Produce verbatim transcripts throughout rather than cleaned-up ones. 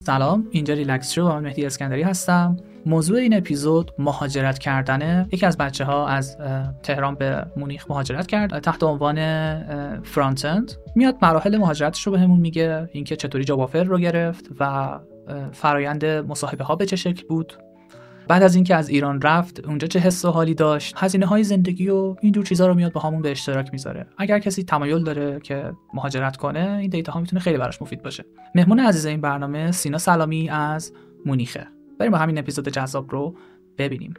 سلام، اینجا ریلکس شو و من مهدی اسکندری هستم. موضوع این اپیزود مهاجرت کردنه. یکی از بچه ها از تهران به مونیخ مهاجرت کرد تحت عنوان فرانت اند. میاد مراحل مهاجرتش رو بهمون میگه، اینکه چطوری جاب آفر رو گرفت و فرایند مصاحبه ها به چه شکل بود. بعد از اینکه از ایران رفت اونجا چه حس و حالی داشت، هزینه های زندگی و اینجور چیزا رو میاد با همون به اشتراک میذاره. اگر کسی تمایل داره که مهاجرت کنه، این دیتا ها میتونه خیلی براش مفید باشه. مهمون عزیز این برنامه سینا سلامی از مونیخه. بریم با همین اپیزود جذاب رو ببینیم.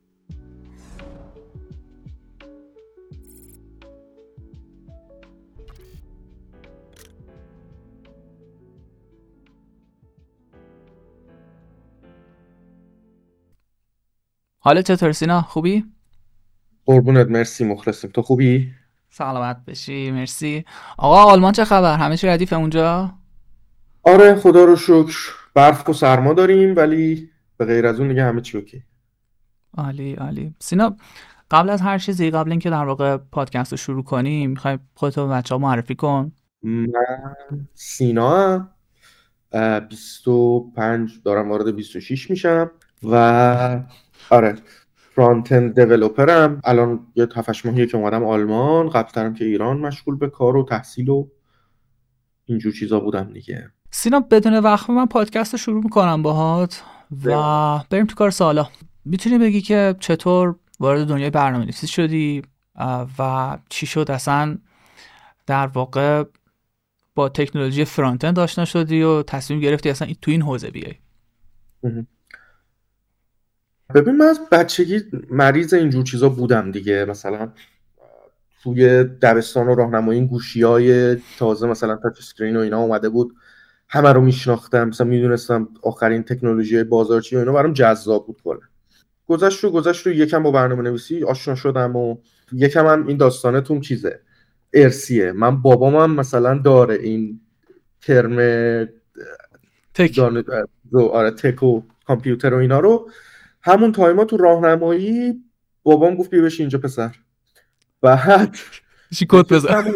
حالت چطور سینا؟ خوبی؟ قربونت، مرسی، مخلصیم. تو خوبی؟ سلامت بشی، مرسی. آقا آلمان چه خبر؟ همه چی ردیفه اونجا؟ آره خدا رو شکر، برف و سرما داریم ولی به غیر از اون دیگه همه چی اوکی. عالی عالی. سینا، قبل از هر چیزی، قبل اینکه در واقع پادکست رو شروع کنیم، میخوای خودتو به بچه‌ها معرفی کن؟ من سینا ام، بیست و پنج دارم، وارد بیست و شش میشم و آره فرانت اند دیولپرم. الان یه هفت هشت ماهیه که اومدم آلمان. قبل‌ترم که ایران مشغول به کار و تحصیل و اینجور چیزا بودم دیگه. سینا، بدون وقفه من پادکست رو شروع میکنم باهات و بریم تو کار سالا. میتونی بگی که چطور وارد دنیای برنامه‌نویسی شدی و چی شد اصلا در واقع با تکنولوژی فرانت اند آشنا شدی و تصمیم گرفتی اصلا تو این حوزه بیای؟ ببین، من از بچگی مریض اینجور چیزا بودم دیگه. مثلا توی دبستان و راهنمایی این گوشی‌های تازه مثلا تاچ اسکرین و اینا اومده بود، همه رو میشناختم، مثلا میدونستم آخرین تکنولوژی بازارچی و اینا برام جذاب بود. کلا گذشت رو گذشت رو یکم با برنامه‌نویسی آشنا شدم و یکم هم این داستانتون چیزه ارسیه. من بابامم مثلا داره این ترم تک دانه آره تک و کامپیوتر و اینا رو. همون تایما تو راهنمایی بابام گفت بیا بشین اینجا پسر، بعد چی کد بزن.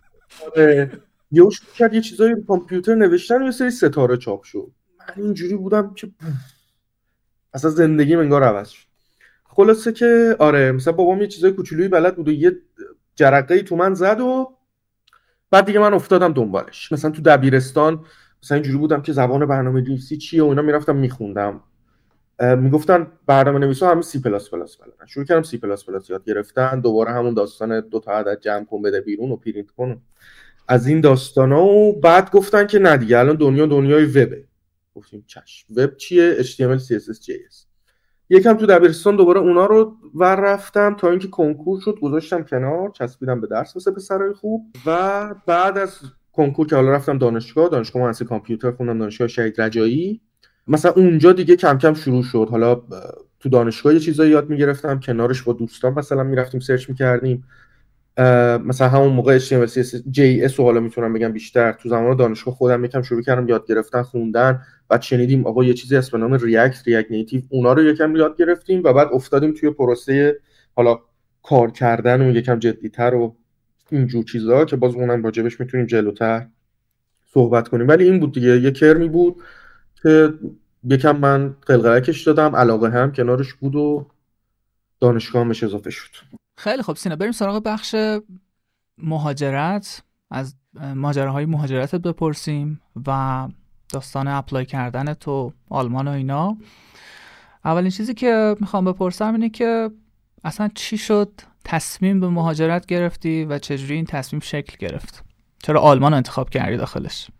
یه شروع کرد یه چیزایی رو کامپیوتر نوشتن و یه سری ستاره چاپ شد. من اینجوری بودم که اصلا زندگیم انگار عوض شد. خلاصه که آره مثلا بابام یه چیزای کوچولویی بلد بود و یه جرقه‌ای تو من زد و بعد دیگه من افتادم دنبالش. مثلا تو دبیرستان مثلا اینجوری بودم که زبان برنامه‌نویسی چیه و اینا میرفتم میخوندم. میگفتن برنامه‌نویسا همه سی پلاس پلاس بلدن. شروع کردم سی پلاس پلاس یاد گرفتن. دوباره همون داستان دو تا عدد جمع کن بده بیرون و پرینت کن از این داستانا. و بعد گفتن که نه دیگه الان دنیا دنیای وبه. گفتیم چشم، وب چیه؟ اچ تی ام ال سی اس اس جی اس. یکم تو دبیرستان دوباره اونا رو ور رفتم تا اینکه کنکور شد، گذاشتم کنار، چسبیدم به درس مثل پسرای خوب. و بعد از کنکور که حالا رفتم دانشگاه دانشگاه مهندسی کامپیوتر خوندم، دانشگاه شهید رجایی. مثلا اونجا دیگه کم کم شروع شد. حالا تو دانشگاه یه چیزایی یاد میگرفتم، کنارش با دوستان مثلا میرفتیم سرچ میکردیم. مثلا همون موقع اچ تی ام ال سی اس اس جی اس رو حالا میتونم بگم بیشتر تو زمان دانشگاه خودم یکم شروع کردم یاد گرفتن، خوندن. بعد شنیدیم آقا یه چیزی هست به نام ریاکت ریاکت نیتیو، اونا رو یکم یاد گرفتیم و بعد افتادیم توی پروسه حالا کار کردن و یکم جدی‌تر و اینجور چیزا که باز اونم راجبش میتونیم جلوتر صحبت کنیم. ولی این بود دیگه، یه کرمی بود که یکم من قلقلکش دادم، علاقه هم کنارش بود و دانشگاه همش اضافه شد. خیلی خب سینا، بریم سراغ بخش مهاجرت. از ماجراهای مهاجرتت بپرسیم و داستان اپلای کردن تو آلمان و اینا. اولین چیزی که میخوام بپرسم اینه که اصلا چی شد تصمیم به مهاجرت گرفتی و چجوری این تصمیم شکل گرفت؟ چرا آلمان انتخاب کردی داخلش؟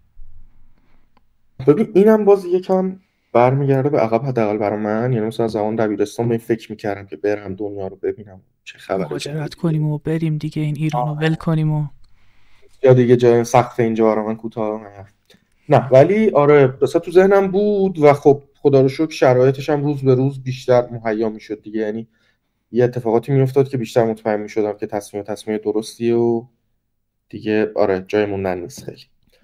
ببین اینم باز یکم برمیگرده به عقب، حداقل برای من. یعنی مثلا زمان دبیرستان من فکر میکردم که برم دنیا رو ببینم چه خبره، مهاجرت کنیم و بریم دیگه، این ایرانو ول کنیم و یا دیگه جای سخت اینجا برای من کوتاه نه. نه ولی آره مثلا تو ذهنم بود و خب خدا رو شکر شرایطش هم روز به روز بیشتر مهیا میشد دیگه. یعنی یه اتفاقاتی میافتاد که بیشتر مطمئن میشدم که تصمیم تصمیم درستیه و دیگه آره جای موندن نیست. خیلی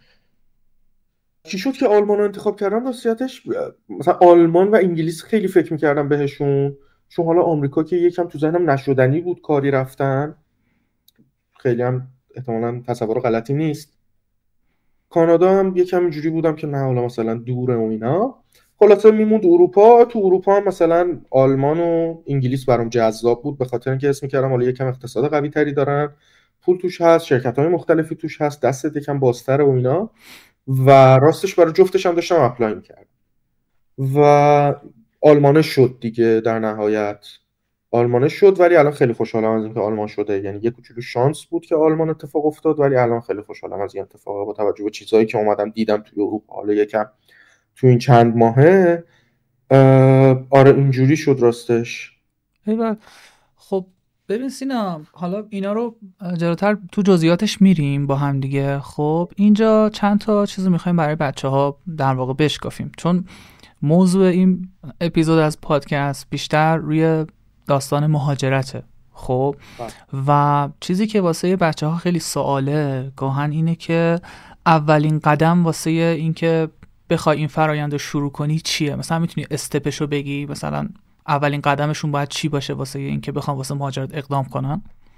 چی شد که آلمان رو انتخاب کردم؟ راستیتش مثلا آلمان و انگلیس خیلی فکر میکردم بهشون، چون حالا آمریکا که یکم تو ذهنم نشدنی بود کاری رفتن، خیلی هم احتمالاً تصور غلطی نیست. کانادا هم یکم اینجوری بودم که نه حالا مثلا دوره و اینا. خلاصه میموند اروپا. تو اروپا هم مثلا آلمان و انگلیس برام جذاب بود، به خاطر اینکه اسم می‌کردم حالا یکم اقتصاد قوی تری دارن، پول توش هست، شرکت‌های مختلفی توش هست، دستت یکم بازتره و اینا. و راستش برای جفتش هم داشتم اپلای می‌کردم و آلمان شد دیگه در نهایت. آلمان شد، ولی الان خیلی خوشحالم از اینکه آلمان شده. یعنی یه کوچولو شانس بود که آلمان اتفاق افتاد، ولی الان خیلی خوشحالم از این اتفاق با توجه به چیزایی که اومدم دیدم توی اروپا. حالا یکم تو این چند ماهه آره اینجوری شد راستش. ایول. خب ببین سینا، حالا اینا رو جلوتر تو جزئیاتش میریم با هم دیگه. خب اینجا چند تا چیزو میخوایم برای بچه ها در واقع بشکافیم، چون موضوع این اپیزود از پادکست بیشتر روی داستان مهاجرته. خب و چیزی که واسه بچه ها خیلی سواله گاهن اینه که اولین قدم واسه این که بخوای این فرآیند رو شروع کنی چیه؟ مثلا میتونی استپشو بگی، مثلا اولین قدمشون باید چی باشه واسه این که بخوام واسه مهاجرت اقدام کنن؟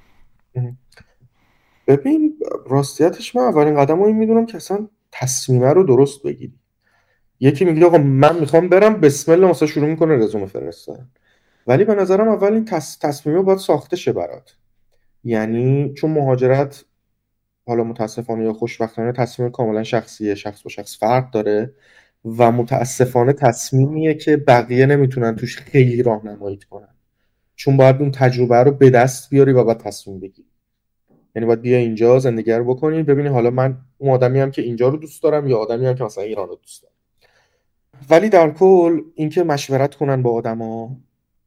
ببین راستیتش من اولین قدم رو این میدونم که اصلا تصمیمه رو درست بگیری. یکی میگه آقا من میخوام برم، بسم الله مثلا شروع میکنه رزومه فرستادن، ولی به نظرم اول این تص... تصمیمه باید ساخته شه برات. یعنی چون مهاجرت حالا متاسفانه یا خوشبختانه تصمیم کاملا شخصیه، شخص با شخص فرق داره و متاسفانه تصمیمیه که بقیه نمیتونن توش خیلی راهنمایی کنن، چون باید اون تجربه رو به دست بیاری و باید تصمیم بگیری. یعنی باید بیا اینجا زندگی رو بکنی، ببینی حالا من اون آدمی هم که اینجا رو دوست دارم یا آدمی هم که مثلا ایران رو دوست دارم. ولی در کل اینکه مشورت کنن با آدما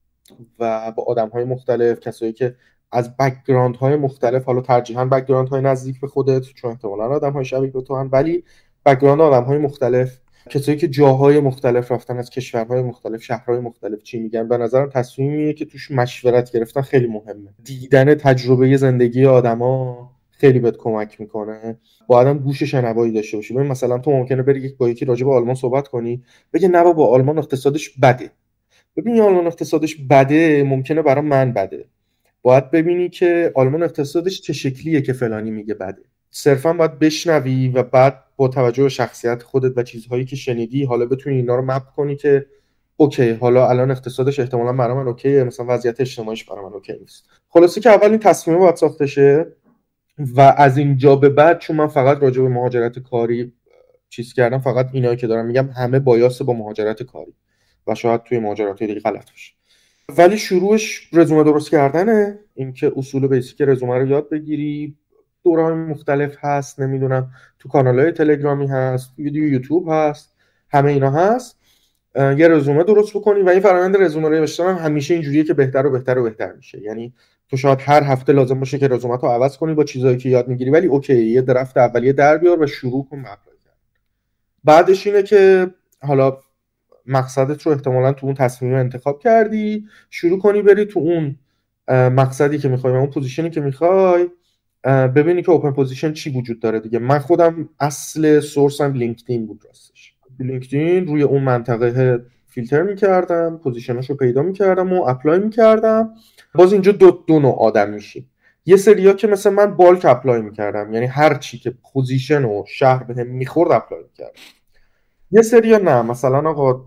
و با آدم‌های مختلف، کسایی که از بک‌گراندهای مختلف، حالا ترجیحاً بک‌گراندهای نزدیک به خودت چون احتمالاً آدم‌های شبیه به تو هن، ولی بک‌گراند آدم‌های مختلف، کسایی که جاهای مختلف رفتن، از کشورهای مختلف، شهرهای مختلف چی میگن. به نظرم تصمیمیه که توش مشورت گرفتن خیلی مهمه. دیدن تجربه زندگی آدما خیلی بهت کمک میکنه. با آدم گوش شنوایی داشته باشی. ببین مثلا تو ممکنه بری یک با یکی راجع به آلمان صحبت کنی، بگه نه بابا آلمان اقتصادش بده. ببین آلمان اقتصادش بده ممکنه برای من بده. باید ببینی که آلمان اقتصادش چه شکلیه که فلانی میگه بده. صرفا باید بشنوی و بعد با توجه به شخصیت خودت و چیزهایی که شنیدی حالا بتونی اینا رو مپ کنی که اوکی حالا الان اقتصادش احتمالاً برای من اوکیه، مثلا وضعیت اجتماعیش برای من اوکی نیست. خلاصه که اول این تصمیم باید ساخته شه و از اینجا به بعد، چون من فقط راجع به مهاجرت کاری چیز کردم، فقط اینایی که دارم میگم همه بایاس با مهاجرت کاری و شاید توی مهاجرت دیگه غلط باشه، ولی شروعش رزومه درست کردنه. اینکه اصول بیسیک رزومه رو یاد بگیری. دوره‌های مختلف هست، نمیدونم تو کانال‌های تلگرامی هست، ویدیو یوتیوب هست، همه اینا هست. یه رزومه درست بکنی و این فرآیند رزومه نوشتن هم همیشه اینجوریه که بهتر و بهتر و بهتر میشه. یعنی تو شاید هر هفته لازم باشه که رزومه رو عوض کنی با چیزایی که یاد میگیری، ولی اوکی یه درفت اولیه در بیار و شروع کن به اپلای کردن. بعدش اینه که حالا مقصدت رو احتمالاً تو اون تصمیم انتخاب کردی، شروع کنی بری تو اون مقصدی که میخوای، اون پوزیشنی که میخوای، ببینی که اوپن پوزیشن چی وجود داره دیگه. من خودم اصل سورسم لینکدین بود راستش. لینکدین روی اون منطقه فیلتر میکردم، پوزیشناشو پیدا میکردم و اپلای میکردم. باز اینجا دو دو نوع آدم میشی. یه سریا که مثلا من بالک اپلای میکردم، یعنی هر چی که پوزیشن و شهر بهم میخورد اپلای میکردم. یه سریا نه، مثلا آقا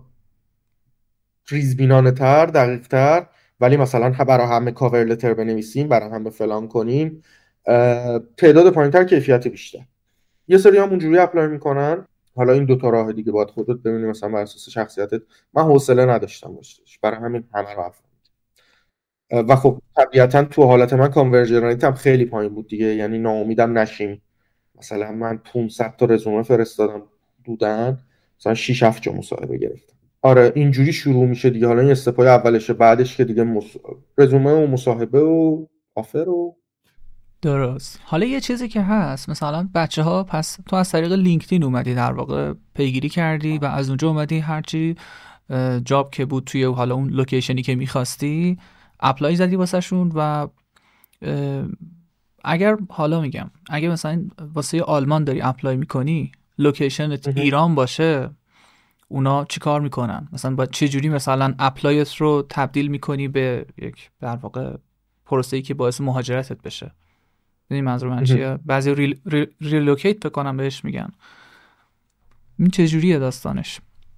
ریزبینانه تر، دقیق تر، ولی مثلا برای همه کاور لتر بنویسیم، برای همه فلان کنیم، تعداد پایین‌تر کیفیت بیشتر. یه سری هم اونجوری اپلای میکنن. حالا این دو تا راه دیگه باید خودت ببینی، مثلا بر اساس شخصیتت. من حوصله نداشتم باشش، برای همین همه رو اپلای. و خب طبیعتا تو حالت من کانورژن ریت هم خیلی پایین بود دیگه، یعنی ناامیدم نشیم. مثلا من پانصد تا رزومه فرستادم بودن، مثلا شش هفت جا مصاحبه گرفتم. آره اینجوری شروع میشه دیگه. حالا این استپای اولشه، بعدش که دیگه مص... رزومه و مصاحبه و آفر و درست. حالا یه چیزی که هست، مثلا بچه ها، پس تو از طریق لینکدین اومدی در واقع پیگیری کردی و از اونجا اومدی هرچی جاب که بود توی حالا اون لوکیشنی که میخواستی اپلای زدی واسه شون. و اگر حالا میگم اگر مثلا واسه آلمان داری اپلای میکنی، لوکیشنت ایران باشه، اونا چی کار میکنن؟ مثلا با چه جوری مثلا اپلایت رو تبدیل میکنی به یک در واقع پروسه‌ای که باعث مهاجرتت بشه؟ یعنی منظور من چیه؟ بعضی ریل، ریل، ریلوکیت بکنم بهش میگن. این چجوریه داستانش؟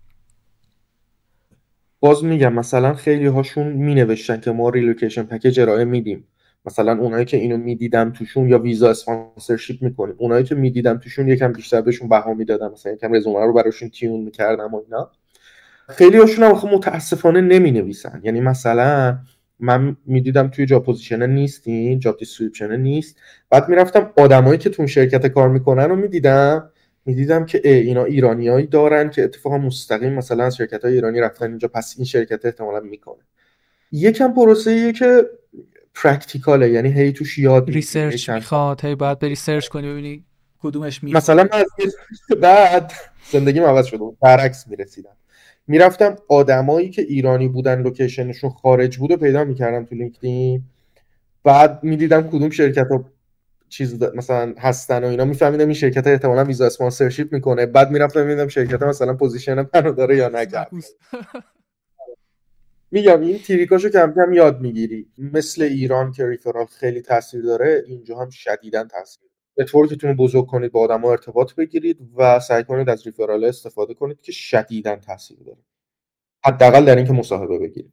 باز میگم مثلا خیلی هاشون می نوشتن که ما ریلوکیشن پکیج ارائه میدیم، مثلا اونایی که اینو میدیدم توشون یا ویزا اسپانسرشیپ میکنیم، اونایی که میدیدم توشون یکم بیشتر بهشون بها میدادم، مثلا یکم رزومه رو براشون تیون میکردم و اینا. خیلی هاشون هم خب متاسفانه نمی نویسن، یعنی مثلا من میدیدم توی جاب پوزیشن نیستین، جاب دیسکریپشن نیست، بعد میرفتم آدمایی که تو اون شرکت کار میکنن رو میدیدم میدیدم که اینا ایرانیایی دارن که اتفاقا مستقیم مثلا از شرکت‌های ایرانی رفتن اینجا، پس این شرکت احتمالاً میکنه. یکم پروسه‌ایه که پرکتیکاله، یعنی هی توش یاد ریسرچ میخواد، هی باید بری سرچ کنی ببینی کدومش میخواد. مثلا من از بعد زندگیم عوض شده بود، برعکس میرسیدم میرفتم آدمایی که ایرانی بودن لوکیشنشون خارج بود و پیدا میکردم تو لینکدین، بعد میدیدم کدوم شرکت ها چیز مثلا هستن و اینا، میفهمیدم این شرکت ها احتمالاً ویزا اسپانسرشیپ میکنه، بعد میرفتم میدیدم شرکت ها مثلا پوزیشن منو داره یا نه. میگم این تریکاشو کم کم یاد میگیری. مثل ایران که ریفرال خیلی تاثیر داره، اینجا هم شدیداً تاثیر داره. نتورکتون رو بزرگ کنید، با آدم‌ها ارتباط بگیرید و سعی کنید از ریفرال استفاده کنید که شدیداً تاثیر داره، حداقل در این که مصاحبه بگیرید.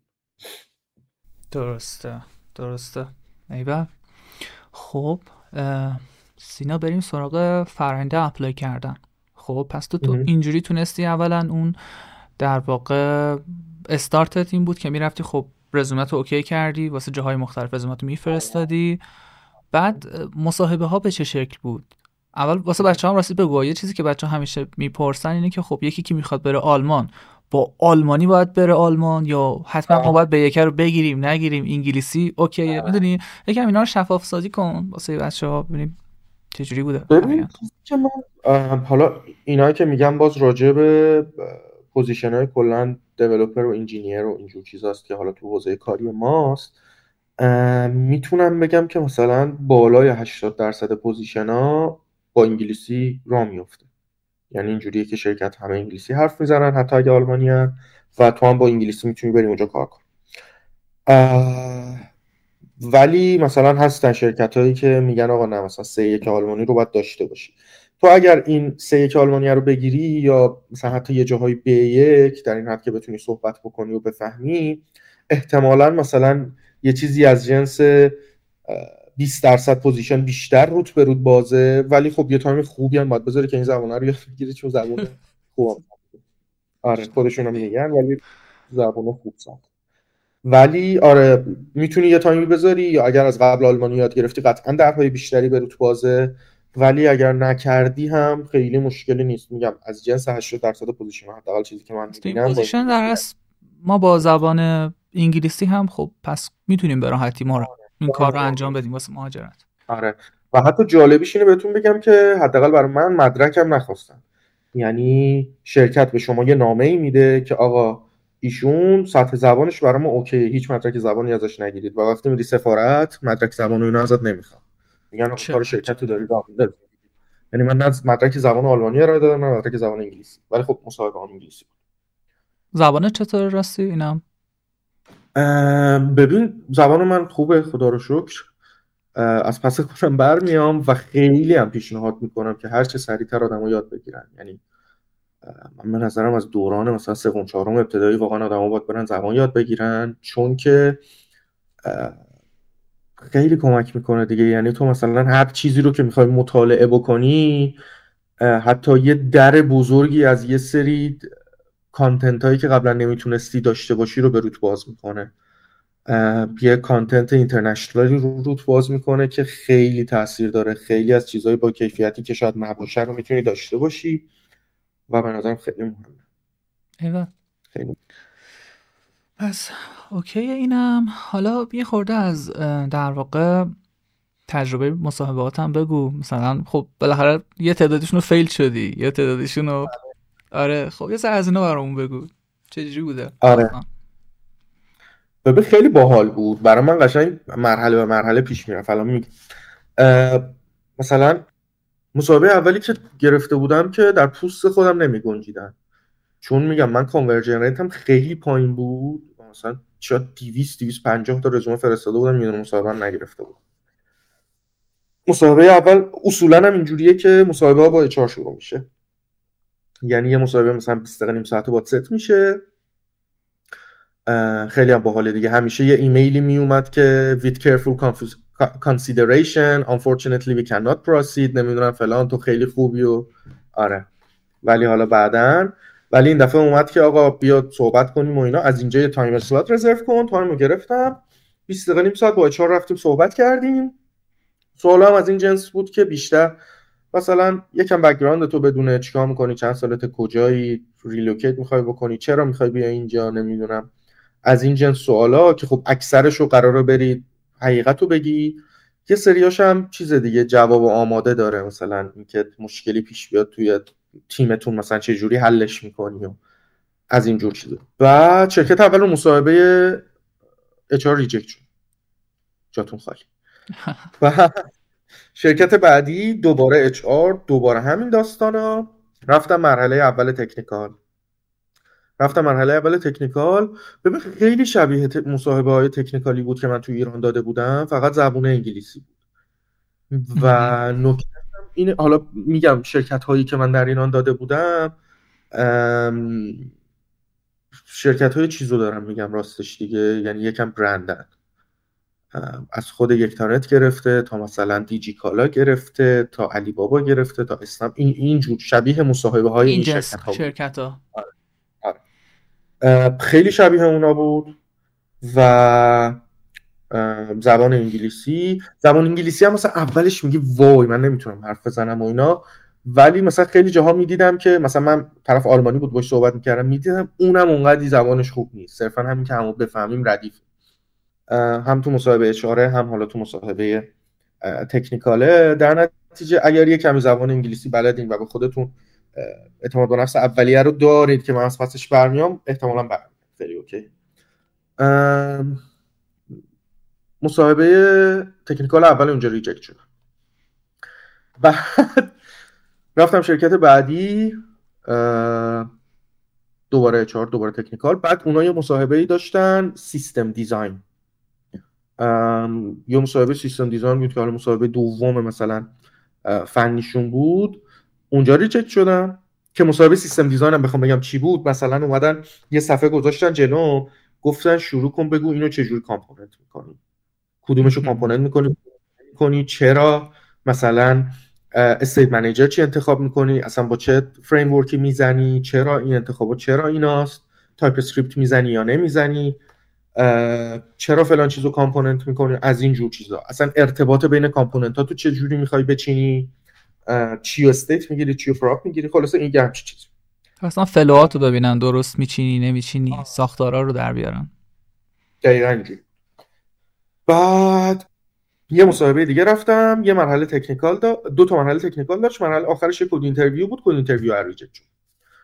درسته درسته. ایوه. خب سینا بریم سراغ فرآیند اپلای کردن. خب پس تو, تو اینجوری تونستی اولا اون در واقع استارتت این بود که میرفتی خب رزومت رو اوکی کردی، واسه جاهای مختلف رزومت رو میفرستادی، بعد مصاحبه ها به چه شکل بود؟ اول واسه بچه هم راستی بگو، یه چیزی که بچه ها همیشه میپرسن اینه که خب یکی که میخواد بره آلمان با آلمانی باید بره آلمان یا حتما ما باید به یکی رو بگیریم نگیریم انگلیسی اوکی؟ میدونی یکم اینا رو شفاف سازی کن واسه بچه‌ها ببینیم چه جوری بوده. ببین که من حالا اینا که میگم باز راجع به پوزیشن‌های کلا دیولپر و انجینیر و اینجور چیزاست که حالا تو حوزه کاری ماست، میتونم بگم که مثلا بالای هشتاد درصد پوزیشن‌ها با انگلیسی راه میفته، یعنی اینجوریه که شرکت همه انگلیسی حرف میزنن حتی اگه آلمانی هن و تو هم با انگلیسی میتونی بری اونجا کار کن. ولی مثلا هستن شرکت هایی که میگن آقا نه مثلا سه یک آلمانی رو باید داشته باشی. تو اگر این سه یک آلمانی رو بگیری یا مثلا حتی یه جاهای بی یک در این حد که بتونی صحبت بکنی و بفهمی، احتمالاً مثلا یه چیزی از جنس بیست درصد پوزیشن بیشتر روت به روت بازه، ولی خب یه تایم خوبی هم باید بذاری که این زبانه رو یاد بگیری چون زبان خوبه. آره خودشون هم میگن ولی زبان خوب ساخت. ولی آره میتونی یه تایمی بذاری، یا اگر از قبل آلمانی یاد گرفتی قطعا درهای بیشتری به روت بازه، ولی اگر نکردی هم خیلی مشکلی نیست. میگم از جنس هشتاد درصد پوزیشن حداقل چیزی که من می‌بینم پوزیشن در اصل ما با زبان انگلیسی هم خب پس میتونیم به راحتی ما این کار رو انجام بدیم واسه مهاجرت. آره و حتی جالبیش اینه بهتون بگم که حداقل برای من مدرکم نخواستن، یعنی شرکت به شما یه نامه‌ای میده که آقا ایشون سطح زبانش برای ما اوکی، هیچ مدرک زبانی ازش نگیرید، و وقتی میری سفارت مدرک زبان و اینا ازت نمیخوان، میگن کار شرکت رو داری راه میندازی. یعنی من نه مدرک زبان آلمانی ارائه دادم نه مدرک زبان انگلیسی، ولی خب مصاحبه هم انگلیسی. زبان چطور راستی اینم؟ ببین زبان من خوبه خدا رو شکر، از پس خودم برمیام و خیلی هم پیشنهاد میکنم که هر چه سریعتر آدمو یاد بگیرن. یعنی من به نظرم از دوران مثلا سوم چهارم ابتدایی واقعا آدم‌ها باید برن زبان یاد بگیرن، چون که خیلی کمک میکنه دیگه. یعنی تو مثلا هر چیزی رو که میخوای مطالعه بکنی، حتی یه در بزرگی از یه سری کانتنت هایی که قبلا نمیتونستی داشته باشی رو به روت باز میکنه، یه کانتنت اینترنشنالی رو روت باز میکنه که خیلی تاثیر داره. خیلی از چیزهای با کیفیتی که شاید نباشه رو میتونی داشته باشی و به نظرم خیلی مهمه. ایوه خیلی پس اوکی. اینم حالا یه خورده از در واقع تجربه مصاحبهاتم بگو. مثلا خب بالاخره یه تعدادشون رو فیل شدی، یه تعدادشون رو آره خب یه سر از اینا برامون بگو چجوری بوده. آره ببین خیلی باحال بود برای من، قشنگ مرحله به مرحله پیش میرفت. الان میگم مثلا مصاحبه اولی که گرفته بودم که در پوست خودم نمی گنجیدن، چون میگم من کانورژن ریتم خیلی پایین بود، مثلا شاید دویست دویست و پنجاه تا رزومه فرستاده بودم یه مصاحبه هم نگرفته بودم. مصاحبه اول اصولا هم اینجوریه که مصاحبه ها با اچ آر شروع میشه، یعنی یه مصاحبه مثلا بیست دقیقه نیم ساعت بعد ست میشه. خیلی هم باحاله دیگه. همیشه یه ایمیلی میومد که with careful consideration unfortunately we cannot proceed نمیدونم فلان تو خیلی خوبی و آره ولی حالا بعدن ولی این دفعه اومد که آقا بیا صحبت کنیم و اینا. از اینجا یه تایم اسلات رزرو کن. تایمو گرفتم بیست دقیقه نیم ساعت با اچ آر رفتیم صحبت کردیم. سوالا هم از این جنس بود که بیشتر مثلا یکم بک‌گراند تو بدونه، چیکار می‌کنی، چند سالته، کجایی، ریلوکیت می‌خوای بکنی، چرا می‌خوای بیای اینجا، نمیدونم از این جنس سوالا که خب اکثرش رو قراره برید حقیقت رو بگی. یه سریاش هم چیز دیگه جواب آماده داره، مثلا اینکه مشکلی پیش بیاد توی تیمتون مثلا چه جوری حلش می‌کنی و از این جور چیزا. بعد شرکت اول رو مصاحبه اچ آر ریجکت شد، جاتون خالی. شرکت بعدی دوباره اچ آر، دوباره همین داستانا. رفتم مرحله اول تکنیکال رفتم مرحله اول تکنیکال ببین خیلی شبیه مصاحبه های تکنیکالی بود که من تو ایران داده بودم، فقط زبون انگلیسی بود. و نکته اینه، حالا میگم شرکت هایی که من در ایران داده بودم شرکت های چیزو دارم میگم راستش دیگه، یعنی یکم برندن، از خود یکتانت گرفته تا مثلا دیجی کالا گرفته تا علی بابا گرفته تا اسنپ، این اینجور شبیه مصاحبه های این, این شرکت ها شرکت ها آره. آره. خیلی شبیه اونا بود. و زبان انگلیسی زبان انگلیسی هم مثلا اولش میگی وای من نمیتونم حرف بزنم و اینا، ولی مثلا خیلی جاها میدیدم که مثلا من طرف آلمانی بود باش صحبت میکردم میدیدم اونم اونقدی زبانش خوب نیست، صرفا همین که همو بفهمیم ردیف. هم تو مصاحبه اشاره هم حالا تو مصاحبه تکنیکاله. در نتیجه اگر یک کمی زبان انگلیسی بلدین و به خودتون اعتماد به نفس اولیه رو دارید که من از پسش برمیام، احتمالاً برمیام خیلی اوکی. مصاحبه تکنیکال اول اونجا ریجکت شد. بعد رفتم شرکت بعدی دوباره اچ آر دوباره تکنیکال. بعد اونها یه مصاحبه‌ای داشتن سیستم دیزاین، یه مصاحبه سیستم دیزاین بود که حالا مصاحبه دوم مثلا فنیشون بود، اونجا ریجکت شدم. که مصاحبه سیستم دیزاین هم بخوام بگم چی بود، مثلا اومدن یه صفحه گذاشتن جلو گفتن شروع کن بگو اینو چجوری کامپوننت میکنی، کدومشو کامپوننت میکنی میکنی چرا مثلا استیت منیجر چی انتخاب میکنی، اصلا با چه فریم ورکی میزنی، چرا این انتخابات چرا ایناست، تایپ اسکریپت میزنی یا نمیزنی، چرا فلان چیزو کامپوننت میکنی، از این جور چیزا. اصلا ارتباط بین کامپوننت ها تو چه جوری میخوای بچینی، چیو استیت میگیری چیو پراپ میگیری، خلاصه این گرم چی چیز. اصلا فلوهاتو ببینن درست میچینی نمیچینی، ساختارا رو در بیارن. دقیقاً اینجوری. بعد یه مصاحبه دیگه رفتم، یه مرحله تکنیکال دا... دو تا مرحله تکنیکال داشت، مرحله آخرش یه کد اینترویو بود. کد اینترویو ریجکت شد.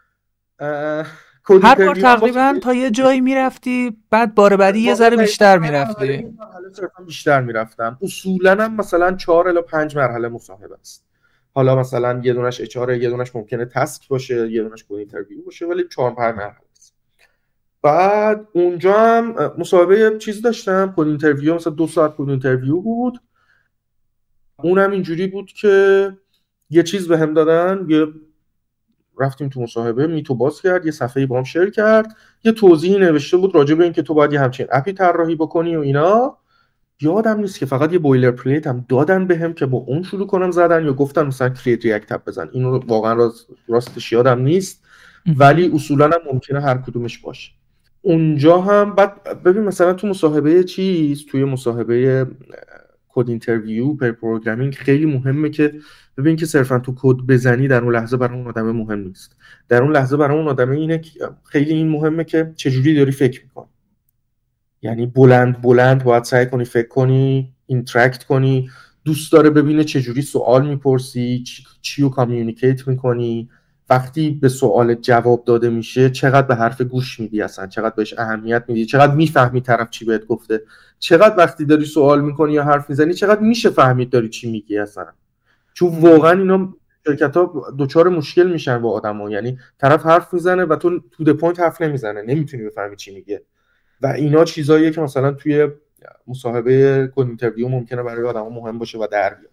هر بار تقریبا تا یه جایی میرفتی، بعد بار بعدی یه ذره بیشتر میرفتی. مرحله صرفا بیشتر میرفتم. اصولا هم مثلا چهار الی پنج مرحله مصاحبه است. حالا مثلا یه دونش اچ آر، یه دونش ممکنه تاسک باشه، یه دونش کد اینترویو باشه، ولی چهار پنج مرحله است. بعد اونجا هم مصاحبه چیز داشتم، کد اینترویو مثلا دو ساعت کد اینترویو بود. اونم اینجوری بود که یه چیز بهم دادن، یه رفتیم تو مصاحبه، میتو باز کرد، یه صفحه‌ای باهم شیر کرد، یه توضیحی نوشته بود راجع به این که تو باید یه همچین اپی طراحی بکنی و اینا. یادم نیست که فقط یه بویلر پلیت هم دادن بهم که با اون شروع کنم زدن یا گفتن مثلا کریت ریاکت اپ بزن. اینو واقعا راست راستش یادم نیست، ولی اصولا هم ممکنه هر کدومش باشه. اونجا هم بعد ببین مثلا تو مصاحبه چیز توی مصاحبه کد اینترویو پر پروگرامینگ خیلی مهمه که ببین که صرفا تو کد بزنی در اون لحظه برای اون آدم مهم نیست. در اون لحظه برای اون آدم اینه خیلی این مهمه که چجوری داری فکر میکنی. یعنی بلند بلند باید سعی کنی فکر کنی، اینتراکت کنی، دوست داره ببینه چجوری سوال میپرسی، چی رو کامیونیکیت میکنی، وقتی به سوال جواب داده میشه چقدر به حرف گوش میدی، اصلا چقدر بهش اهمیت میدی، چقدر میفهمی طرف چی بهت گفته، چقدر وقتی داری سوال میکنی یا حرف میزنی چقدر میشه فهمید داری چی میگی اصلا. چون واقعا اینا شرکت‌ها دوچار مشکل میشن با آدم‌ها، یعنی طرف حرف میزنه و تو تو د پوینت حرف نمیزنه، نمیتونی بفهمی چی میگه. و اینا چیزاییه که مثلا توی مصاحبه کد اینترویو ممکنه برای آدم‌ها مهم باشه و در بیاد.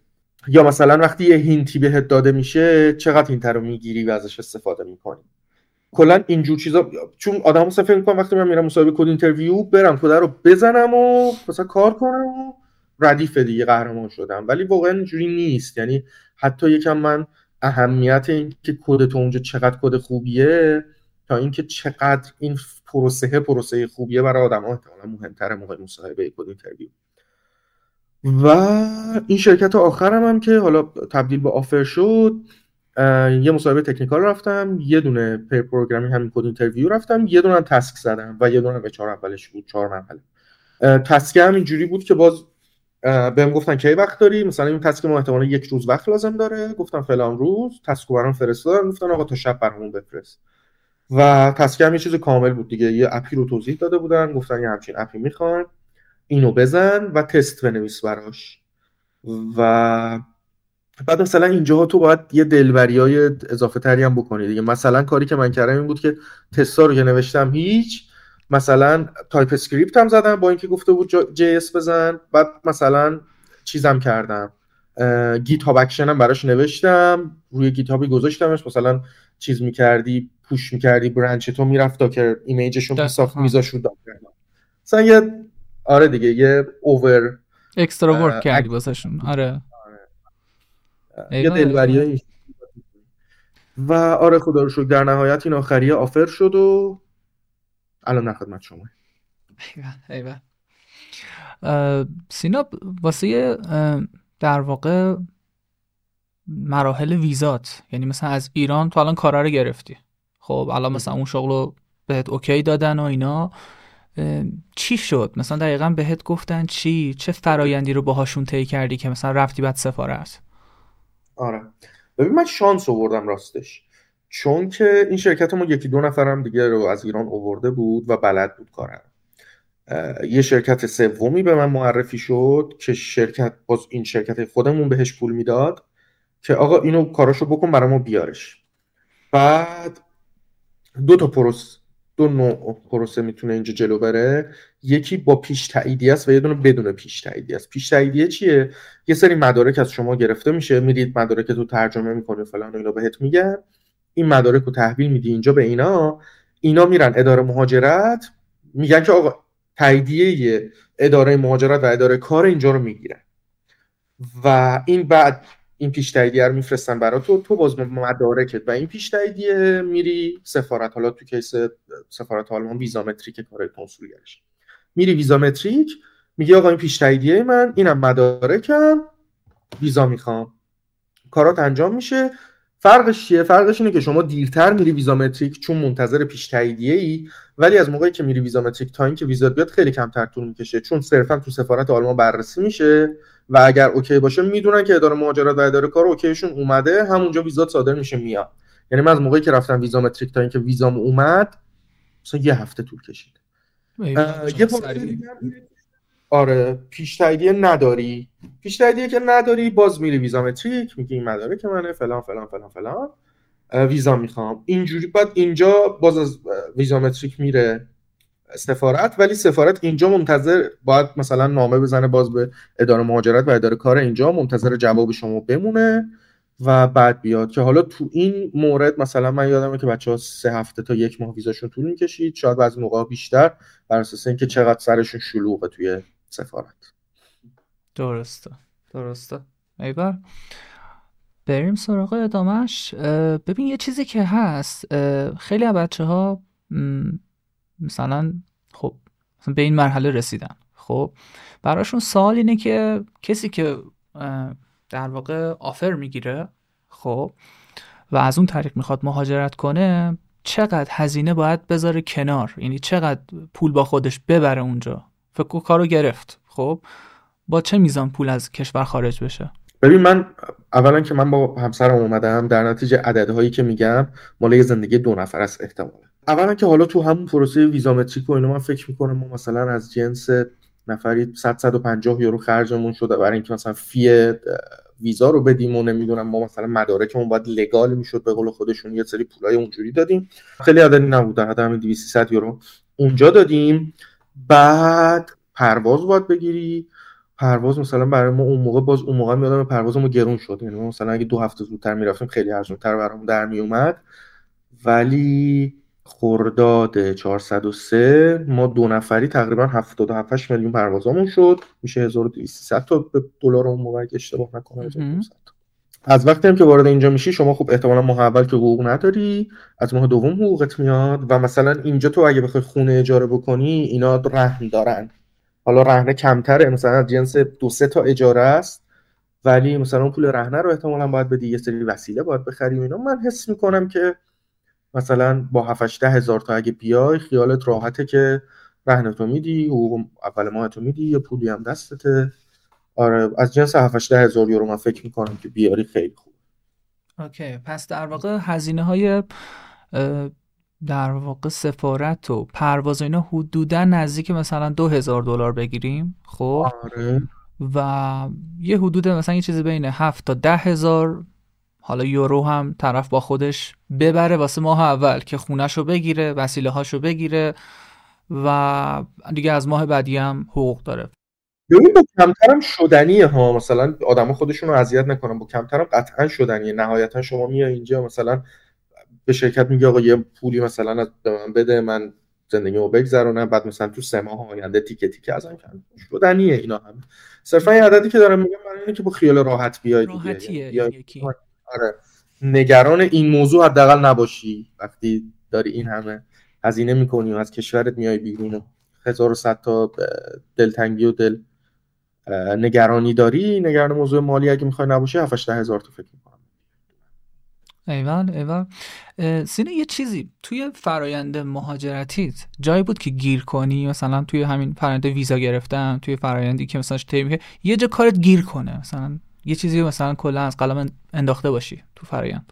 یا مثلا وقتی یه هینتی بهت داده میشه چقدر هینت رو میگیری و ازش استفاده میکنی. کلا اینجور چیزا، چون آدمو فکر میکنم وقتی من میرم مصاحبه کد اینترویو برم کد رو بزنم و مثلا کار کنم و ردیف دیگه قهرمان شدم، ولی واقعا اینجوری نیست. یعنی حتی یکم من اهمیت این که کد تو اونجا چقدر کد خوبیه تا اینکه چقدر این پروسه پروسه خوبیه برای آدم‌ها احتمالاً مهمتره موقع مصاحبه کد اینترویو. و این شرکت آخرم هم که حالا تبدیل به آفر شد، یه مصاحبه تکنیکال رفتم، یه دونه پیر پروگرامینگ همین کد اینترویو رفتم، یه دونه هم تسک زدم و یه دونه به چهار اولش بود، چهار مرحله. تسک هم اینجوری بود که باز بهم گفتن کی وقت داری، مثلا این تسک ما احتمالاً یک روز وقت لازم داره، گفتم فلان روز، تسک رو برام فرستادن، گفتن آقا تا شب برامون بفرست. و تسک هم یه چیز کامل بود دیگه، یه اپی رو توضیح داده بودن، گفتن یه همچین اپی میخوان، اینو بزن و تست بنویس براش. و بعد مثلا اینجاها تو باید یه دلبریای اضافه تری هم بکنی دیگه. مثلا کاری که من کردم این بود که تستا رو که نوشتم هیچ، مثلا تایپ اسکریپت هم زدم با اینکه گفته بود جی اس بزن، بعد مثلا چیزم کردم، گیت هاب اکشن هم براش نوشتم، روی گیت هابی گذاشتمش، مثلا چیز میکردی پوش میکردی برانچ تو میرفت داکر ایمیجشون میساخت میذاشت داکر. مثلا یه آره دیگه یه اوور اکسترا ورک کردی واسهشون. آره یه دلبریایی. و آره خدا رو شکر در نهایت این آخریه آفر شد و الان در خدمت شما. ایوه ایوه. سینا واسه در واقع مراحل ویزات، یعنی مثلا از ایران تو الان کارا رو گرفتی، خب الان مثلا اون شغلو بهت اوکی دادن و اینا، چی شد؟ مثلا دقیقاً بهت گفتن چی؟ چه فرایندی رو باهاشون طی کردی که مثلا رفتی بعد سفارت؟ آره ببین من شانس آوردم راستش، چون که این شرکت ما یکی دو نفرم دیگه رو از ایران آورده بود و بلد بود کارم. یه شرکت سومی به من معرفی شد که شرکت باز این شرکت خودمون بهش پول میداد که آقا اینو کاراشو بکن برای ما بیارش. بعد دو تا پروس دو نوع پروسه میتونه اینجا جلو بره، یکی با پیش تاییدیه است و یه دونه بدون پیش تاییدیه است. پیش تاییدیه چیه؟ یه سری مدارک از شما گرفته میشه، میرید مدارک تو ترجمه میکنی فلان و اینا بهت میگن، این مدارک رو تحویل میدی اینجا به اینا، اینا میرن اداره مهاجرت میگن که آقا تاییدیه اداره مهاجرت و اداره کار اینجا رو میگیرن و این بعد این پیش تاییدیه رو میفرستن برای تو، تو باز مدارکت و این پیش تاییدیه میری سفارت. حالا تو کیس سفارت آلمان ویزامتریک کار کنسولگریش، میری ویزامتریک میگی آقا این پیش تاییدیه من، اینم مدارکم، ویزا میخوام، کارات انجام میشه. فرقش چیه؟ فرقش اینه که شما دیرتر میری ویزامتریک چون منتظر پیش تاییدیه‌ای، ولی از موقعی که میری ویزامتریک تا اینکه ویزات بیاد خیلی کمتر طول میکشه، چون صرفا تو سفارت آلمان بررسی میشه و اگر اوکی باشه میدونن که اداره مهاجرت و اداره کار اوکیشون اومده، همونجا ویزات صادر میشه میاد. یعنی من از موقعی که رفتم ویزامتریک تا اینکه ویزام اومد مثلا یه هفته طول کشید. یه آره پیش تاییدیه نداری، پیش تاییدیه که نداری باز میری ویزامتریک میگی این مدارک منه فلان فلان فلان فلان ویزا میخوام اینجوری. بعد اینجا باز از ویزامتریک میره سفارت، ولی سفارت اینجا منتظر باید مثلا نامه بزنه باز به اداره مهاجرت و اداره کار اینجا، منتظر جواب شما بمونه و بعد بیاد. که حالا تو این مورد مثلا من یادمه که بچه‌ها سه هفته تا یک ماه ویزاشون طول میکشید، شاید بعضی موقع بیشتر، بر اساس اینکه چقدر سرشون شلوغه توی سفارت. درسته درسته. ایبر بریم سراغ ادامهش. ببین یه چیزی که هست، خیلی از بچه‌ها مثلا خب مثلا به این مرحله رسیدن، خب براشون سوال اینه که کسی که در واقع آفر میگیره خب و از اون طریق میخواد مهاجرت کنه چقدر هزینه باید بذاره کنار، یعنی چقدر پول با خودش ببره اونجا. فکر کارو گرفت، خب با چه میزان پول از کشور خارج بشه؟ ببین من اولا که من با همسرم اومدم، در نتیجه عددهایی که میگم مال یه زندگی دو نفر است احتمالاً. اولا که حالا تو همون پروسه ویزامتریک و اینا من فکر میکنم ما مثلا از جنس نفری صد صد و پنجاه یورو خرجمون شده برای اینکه مثلا فی ویزا رو بدیم و نمیدونم ما مثلا مدارکمون باید لگال میشد به قول خودشون، یه سری پولای اونجوری دادیم، خیلی عددی نبود، در حد همین دویست سیصد یورو اونجا دادیم. بعد پرواز باید بگیری، پرواز مثلا برای ما اون موقع، باز اون موقع میادم پروازمون گرون شد، یعنی ما مثلا اگه دو هفته زودتر میرفتیم خیلی ارزان‌تر برامون در میومد. ولی خرداد چهارصد و سه ما دو نفری تقریبا هفتاد و هفت میلیون پروازامون شد، میشه هزار و دویست تا به دلار اون موقع اگه اشتباه نکنم هزار و پانصد. از وقتی هم که وارد اینجا میشی شما خب احتمالاً ماه اول که حقوق نداری، از ماه دوم حقوقت میاد. و مثلا اینجا تو اگه بخوای خونه اجاره بکنی اینا رهن دارن، حالا رهنه کمتره، مثلا جنس دو سه تا اجاره است، ولی مثلا اون پول رهنه رو احتمالاً باید بدی، یه سری وسیله باید بخری و اینا. من حس میکنم که مثلا با هفت هشت هزار تا اگه بیای خیالت راحته که رهنتو میدی، حقوق اول ماهتو میدی، یه پولی هم دستته. آره از جنس هفت هشت هزار یورو من فکر میکنم که بیاری خیلی خوب. اوکی، پس در واقع هزینه های در واقع سفارت و پرواز اینا حدودا نزدیک مثلا دو هزار دلار بگیریم. خب آره. و یه حدود مثلا یه چیزی بین هفت تا ده هزار حالا یورو هم طرف با خودش ببره واسه ماه اول که خونه‌شو بگیره، وسیله هاشو بگیره و دیگه از ماه بعدی هم حقوق داره. ببین با کمترم شدنیه ها، مثلا آدم خودشون رو اذیت نکنن، با کمترم قطعا شدنیه. نهایتا شما میای اینجا مثلا به شرکت میگه آقا یه پولی مثلا از به من بده، من زندگیمو بگذرونم، بعد مثلا تو سه ماه آینده تیکه تیکه ازم کردن شدنیه اینا هم. صرفا این عددی که دارم میگم برای اینه که با خیال راحت بیای دیگه. راحتیه یعنی این یکی. آره نگران این موضوع حداقل نباشی وقتی داری این همه هزینه میکنی و از کشورت میای بیرون، هزار و صد تا دلتنگی و دل نگرانی داری، نگران موضوع مالی اگه میخوای نباشه هفت هشت هزار تا فکر میکنم. ایول ایول. سینه یه چیزی توی فرایند مهاجرتیت جایی بود که گیر کنی؟ مثلا توی همین فرایند ویزا گرفتن، توی فرایندی که مثلا طی یه جا کارت گیر کنه، مثلا یه چیزی مثلا کلا از قلم انداخته باشی تو فرایند؟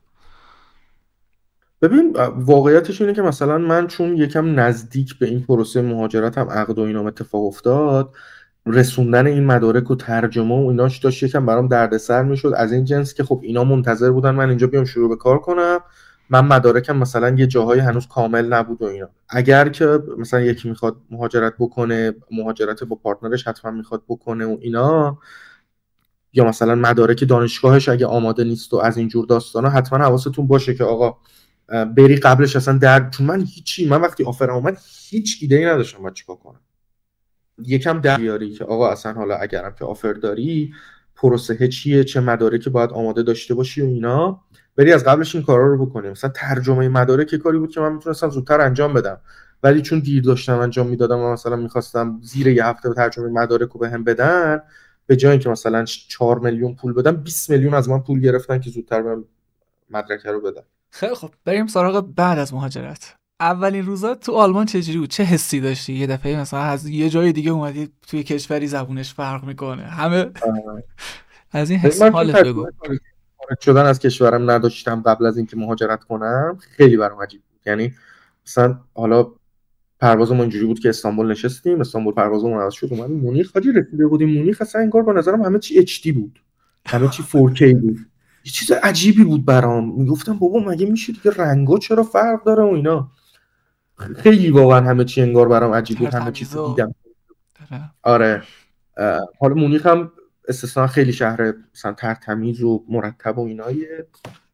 ببین واقعیتش اینه که مثلا من چون یکم نزدیک به این پروسه مهاجرتم عقد و اینام اتفاق افتاد، رسوندن این مدارک و ترجمه و ایناش داشت یکم برام دردسر میشد، از این جنس که خب اینا منتظر بودن من اینجا بیام شروع به کار کنم، من مدارکم مثلا یه جاهای هنوز کامل نبود و اینا. اگر که مثلا یکی میخواد مهاجرت بکنه، مهاجرت با پارتنرش حتما میخواد بکنه و اینا، یا مثلا مدارک دانشگاهش اگه آماده نیست و از این جور داستانا، حتما حواستون باشه که آقا بری قبلش اصلا در، چون من هیچی، من وقتی آفر اومد هیچ ایده ای نداشتم من چیکار کنم. یکم در بیاری که آقا اصلا حالا اگرم که آفر داری پروسه چیه، چه مدارکی باید آماده داشته باشی و اینا، بری از قبلش این کارا رو بکنی. مثلا ترجمه مدارک کاری بود که من میتونستم زودتر انجام بدم، ولی چون دیر داشتم انجام میدادم و مثلا میخواستم زیر یه هفته ترجمه مدارک رو بهم بدن، به جای اینکه مثلا چهار میلیون پول بدم بیست میلیون از من پول گرفتن که زودتر بهم مدرک رو بدن. خیلی خب بریم سراغ بعد از مهاجرت. اولین روزا تو آلمان چجوری بود؟ چه حسی داشتی؟ یه دفعه مثلا از یه جای دیگه اومدی توی کشوری زبونش فرق میکنه، همه از این حس حالت بگو. خارج شدن از کشورم نداشتم قبل از اینکه مهاجرت کنم، خیلی برام عجیب بود. یعنی مثلا حالا پروازمون اینجوری بود که استانبول نشستیم، استانبول پروازمون عوض شد اومدیم مونیخ، حاجی رسیده بودیم مونیخ اصلا انگار به نظرم همه چی اچ دی بود، همه چی فور کی بود، یه چیز عجیبی بود برام. میگفتم بابا مگه میشه دیگه، رنگا چرا فرق داره و اینا. خیلی واقعا همه چی انگار برام عجیب بود، همه چی دیدم. آره حالا مونیخ هم استثنا خیلی شهر مثلا ترتمیز و مرتب و اینایه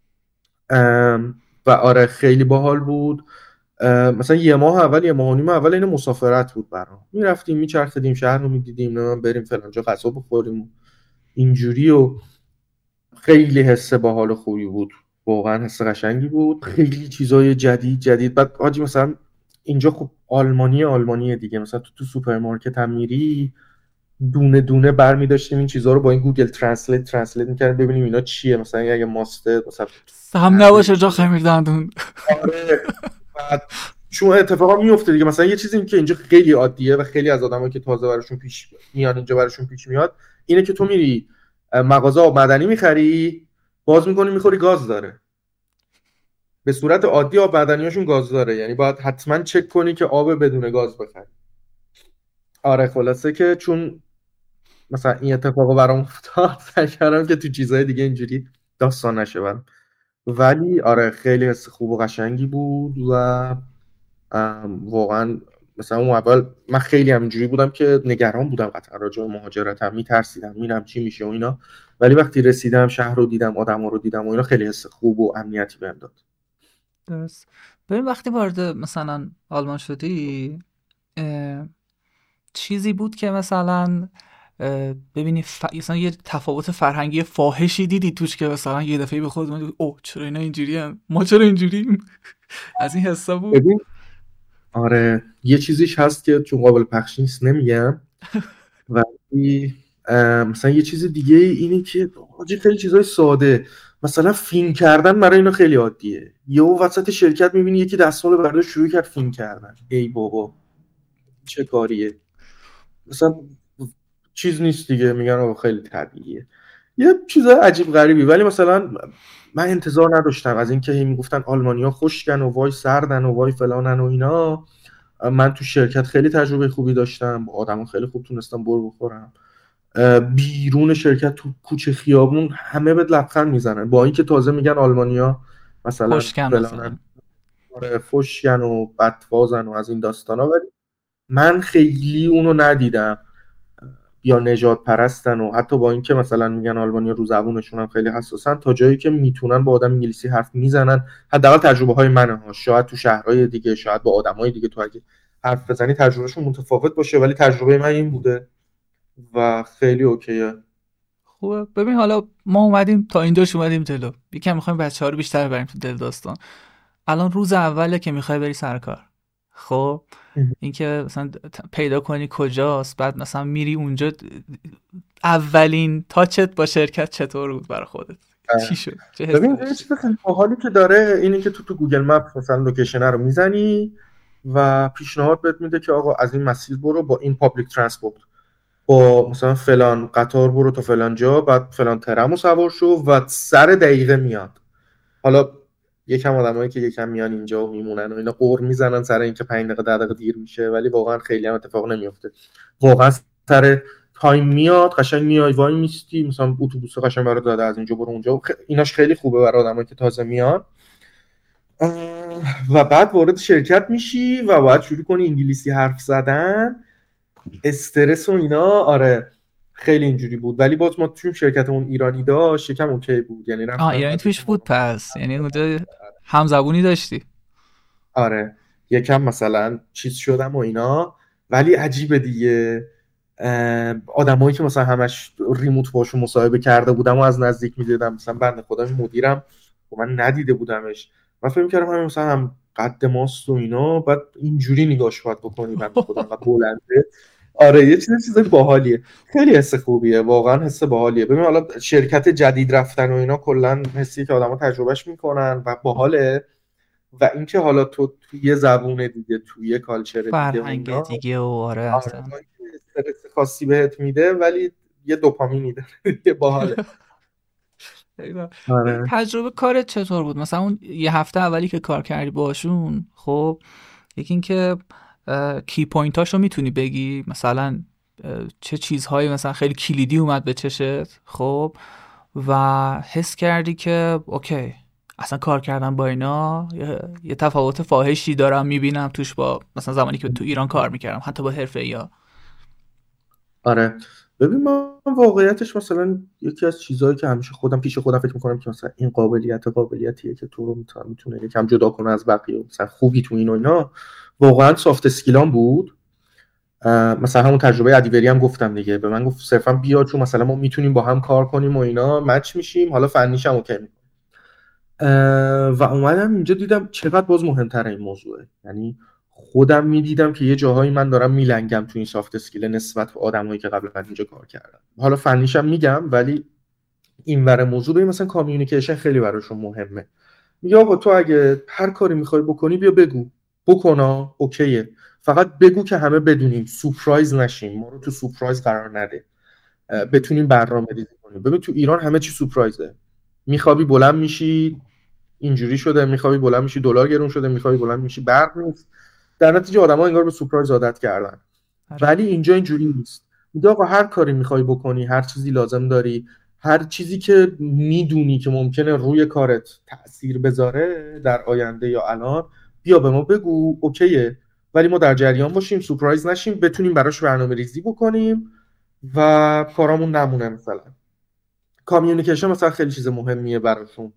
و آره خیلی باحال بود. مثلا یه ماه اول یه ماه و نیم اول این مسافرت بود برام، میرفتیم میچرخیدیم شهر رو میدیدیم، نه بریم فلان جا غذا بخوریم اینجوری، و خیلی حس باحال خوبی بود، واقعا حس قشنگی بود، خیلی چیزای جدید جدید. بعد آجی مثلا اینجا خب آلمانی آلمانیه دیگه، مثلا تو تو سوپرمارکت هم میری دونه دونه برمی داشتیم این چیزها رو با این گوگل ترنسلیت ترنسلیت می‌کردیم ببینیم اینا چیه، مثلا اگه ماسته مثلا هم نباشه جا خمیر دندون. آره بعد چون اتفاقا میفته دیگه، مثلا یه چیزی که اینجا خیلی عادیه و خیلی از آدمایی که تازه براشون پیش میاد اینجا براشون پیش میاد اینه که تو میری مغازه آب معدنی میخری، باز میکنی میخوری گاز داره. به صورت عادی آب معدنیاشون گاز داره، یعنی باید حتما چک کنی که آب بدون گاز بخری. آره خلاصه که چون مثلا این اتفاقو برام افتاد سعی کردم که تو چیزهای دیگه اینجوری داستان نشه برام، ولی آره خیلی حس خوب و قشنگی بود و واقعا مثلا اون اول من خیلی همینجوری بودم که نگران بودم قطعا راجع به مهاجرتم، میترسیدم میرم چی میشه و اینا، ولی وقتی رسیدم شهر رو دیدم، آدما رو دیدم و اینا، خیلی حس خوب و امنیتی بهم داد. درست. ببین وقتی وارد مثلا آلمان شدی چیزی بود که مثلا ببینی ف... مثلا یه تفاوت فرهنگی فاحشی دیدی توش که مثلا یه دفعه به خودت اومدی اوه چرا اینا اینجوریان، ما چرا اینجوریم؟ از این حسا بود؟ ببین آره یه چیزیش هست که چون قابل پخش نیست نمیگم، ولی مثلا یه چیز دیگه اینه که آجی خیلی چیزای ساده، مثلا فیلم کردن برای اینا خیلی عادیه. یهو وسط شرکت میبینی یکی دستمال برداشت شروع کرد فیلم کردن، ای بابا چه کاریه، مثلا چیز نیست دیگه، میگن آقا خیلی طبیعیه. یه چیزای عجیب غریبی. ولی مثلا من انتظار نداشتم از اینکه هی میگفتن آلمانیا خشکن و وای سردن و وای فلانن و اینا. من تو شرکت خیلی تجربه خوبی داشتم، با آدما خیلی خوب تونستم بر بخورم. بیرون شرکت تو کوچه خیابون همه بهت لبخند میزنن، با اینکه تازه میگن آلمانیا مثلا فلانن، آره خشکن و بدفازن و از این داستانا، ولی من خیلی اونو ندیدم. یا نجات پرستن و حتی با اینکه مثلا میگن آلمانیا رو زبونشون هم خیلی حساسن، تا جایی که میتونن با آدم انگلیسی حرف میزنن. حداقل تجربه های منه ها، شاید تو شهرهای دیگه، شاید با آدمای دیگه تو اگه حرف بزنی تجربهشون متفاوت باشه، ولی تجربه من این بوده و خیلی اوکیه. خوبه. ببین حالا ما اومدیم تا اینجاش اومدیم جلو، یکم میخوایم بچه‌ها رو بیشتر بریم تو دل داستان. الان روز اوله که میخوای بری سر کار، خب اینکه مثلا پیدا کنی کجاست، بعد مثلا میری اونجا، اولین تاچت با شرکت چطور بود برای خودت؟ چی شد؟ ببین یه چیز خیلی باحالی که داره اینه که تو تو گوگل مپ مثلا لوکیشن رو میزنی و پیشنهاد بهت میده که آقا از این مسیر برو با این پابلیک ترانسپورت، با مثلا فلان قطار برو تا فلان جا، بعد فلان ترمو سوار شو و سر دقیقه میاد. حالا یکم آدمایی که یکم میان اینجا و میمونن و اینا قور میزنن سر اینکه پنج دقیقه ده دقیقه دیر میشه، ولی واقعا خیلی هم اتفاق نمیفته. واقعا سر تایم میاد، قشنگ میای وای میستی، مثلا اتوبوس قشنگ برات داده از اینجا برو اونجا. خ... ایناش خیلی خوبه برای آدمایی که تازه میان. و بعد وارد شرکت میشی و باید شروع کنی انگلیسی حرف زدن، استرس و اینا. آره خیلی اینجوری بود، ولی باز ما توی شرکتمون ایرانی داشت یکم اوکی بود. یعنی آه ایرانی توش بود پس، یعنی اونجا همزبونی داشتی؟ آره یکم مثلا چیز شدم و اینا، ولی عجیبه دیگه. آدمایی که مثلا همش ریموت باشون مصاحبه کرده بودم و از نزدیک میدیدم، مثلا بنده خدا مدیرم و من ندیده بودمش، من فکر می‌کردم همین مثلا هم قد ماست و اینا، بعد اینجوری نگاش باید بکنی بنده خدا انقدر بلنده. آره یه چیز چیز باحالیه، خیلی حس خوبیه، واقعا حس باحالیه. ببین حالا شرکت جدید رفتن و اینا کلا حسی که آدما تجربهش میکنن و باحاله، و اینکه حالا تو توی یه زبون دیگه، توی یه کالچر دیگه، فرهنگ دیگه و آره اصلا استرس خاصی بهت میده، ولی یه دوپامینی داره دیگه، باحاله. آره. تجربه کارت چطور بود؟ مثلا اون یه هفته اولی که کار کردی باشون، خب یکی این که کی پوینتاشو میتونی بگی، مثلا چه چیزهایی مثلا خیلی کلیدی اومد به چشت، خب و حس کردی که اوکی اصلا کار کردن با اینا یه, یه تفاوت فاحشی دارم میبینم توش با مثلا زمانی که تو ایران کار میکردم، حتی با حرفه‌ای‌ها. آره ببین من واقعیتش مثلا یکی از چیزهایی که همیشه خودم پیش خودم فکر میکنم که مثلا این قابلیت قابلیتیه که تو رو میتونه یکم جدا کنه از بقیه، مثلا خوبی تو این و اینا، واقعا سافت اسکیلام بود. مثلا همون تجربه ادیوری هم گفتم دیگه، به من گفت صرفا بیا چون مثلا ما میتونیم با هم کار کنیم و اینا، مچ میشیم، حالا فنیش هم اوکی میکنیم. و اومدم اینجا دیدم چقدر باز مهمتره این موضوعه. یعنی خودم میدیدم که یه جاهایی من دارم میلنگم تو این سافت اسکیل نسبت به آدمایی که قبلا اینجا کار کردن. حالا فنیش هم میگم، ولی این ور موضوع به مثلا کامیونیکیشن خیلی براشون مهمه. میگه آقا تو اگه هر کاری میخوای بکنی بیا بگو، بکنا اوکیه، فقط بگو که همه بدونیم، سورپرایز نشیم، ما رو تو سورپرایز قرار نده، بتونیم برنامه‌ریزی کنیم. ببین تو ایران همه چی سورپرایزه، میخوابی بلند میشی اینجوری شده، میخوابی بلند میشی دلار گرون شده، میخوابی بلند میشی برق نیست، در نتیجه آدم‌ها انگار به سورپرایز عادت کردن. ولی اینجا اینجوری نیست. میگه آقا هر کاری میخوای بکنی، هر چیزی لازم داری، هر چیزی که میدونی که ممکنه روی کارت تأثیر بذاره در آینده یا الان، بیا به ما بگو اوکیه. ولی ما در جریان باشیم، سورپرایز نشیم، بتونیم براش برنامه‌ریزی بکنیم و کارامون نمونه. مثلا کامیونیکیشن مثلا خیلی چیز مهمیه براشون.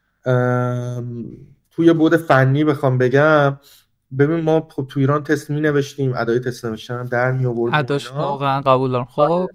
توی بود فنی بخوام بگم، ببین ما خب تو ایران تست می نوشتیم، ادای تست نوشتن در می آوردیم، اداش واقعا قبول دارم. خب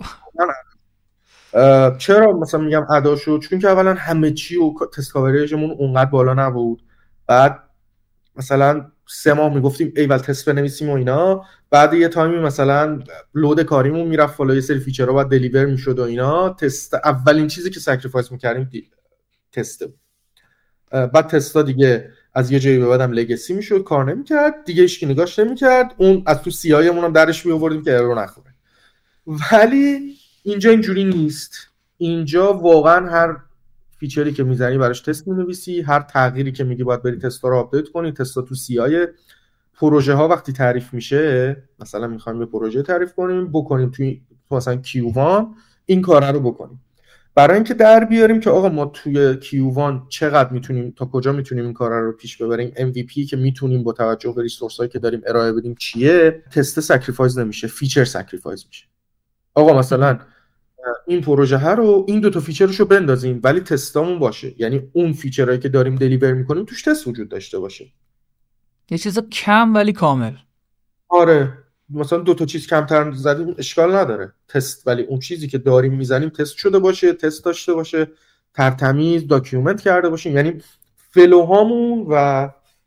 چرا مثلا میگم اداشو؟ چون که اولا همه چی و تست کاوریجمون اونقدر بالا نبود. بعد مثلا سه ماه میگفتیم ایول تست بنویسیم و اینا، بعد یه تایمی مثلا لود کاریمون میرفت بالا، یه سری فیچرها بعد دلیور میشد و اینا. تست اولین چیزی که سکریفایس میکردیم تست بود. بعد تستا دیگه از یه جایی به بعدم لگسی میشد، کار نمیکرد دیگه، هیچ کی نگاش نمیکرد. اون از تو سی آیمون هم درش میآوردیم که ارور نخوره. ولی اینجا اینجوری نیست. اینجا واقعا هر فیچری که میزنی براش تست مینویسی، هر تغییری که میگی باید بری تستا رو آپدیت کنی. تستا تو سی آی پروژه ها وقتی تعریف میشه، مثلا میخوایم یه پروژه تعریف کنیم بکنیم توی مثلا کیو وان این کارا رو بکنیم، برای اینکه در بیاریم که آقا ما توی کیو وان چقدر میتونیم، تا کجا میتونیم این کارا رو پیش ببریم، ام وی پی که میتونیم با توجه به ریسورس هایی که داریم ارائه بدیم چیه. تست سکریفایز نمیشه، فیچر سکریفایز میشه. آقا مثلا این پروژه ها رو این دو تا فیچرشو بندازیم ولی تستامون باشه، یعنی اون فیچرهایی که داریم دلیور میکنیم توش تست وجود داشته باشه. یه چیز کم ولی کامل. آره مثلا دو تا چیز کمتر زدیم اشکال نداره، تست ولی اون چیزی که داریم میزنیم تست شده باشه، تست داشته باشه، ترتمیز داکیومنت کرده باشیم. یعنی فلوهامون و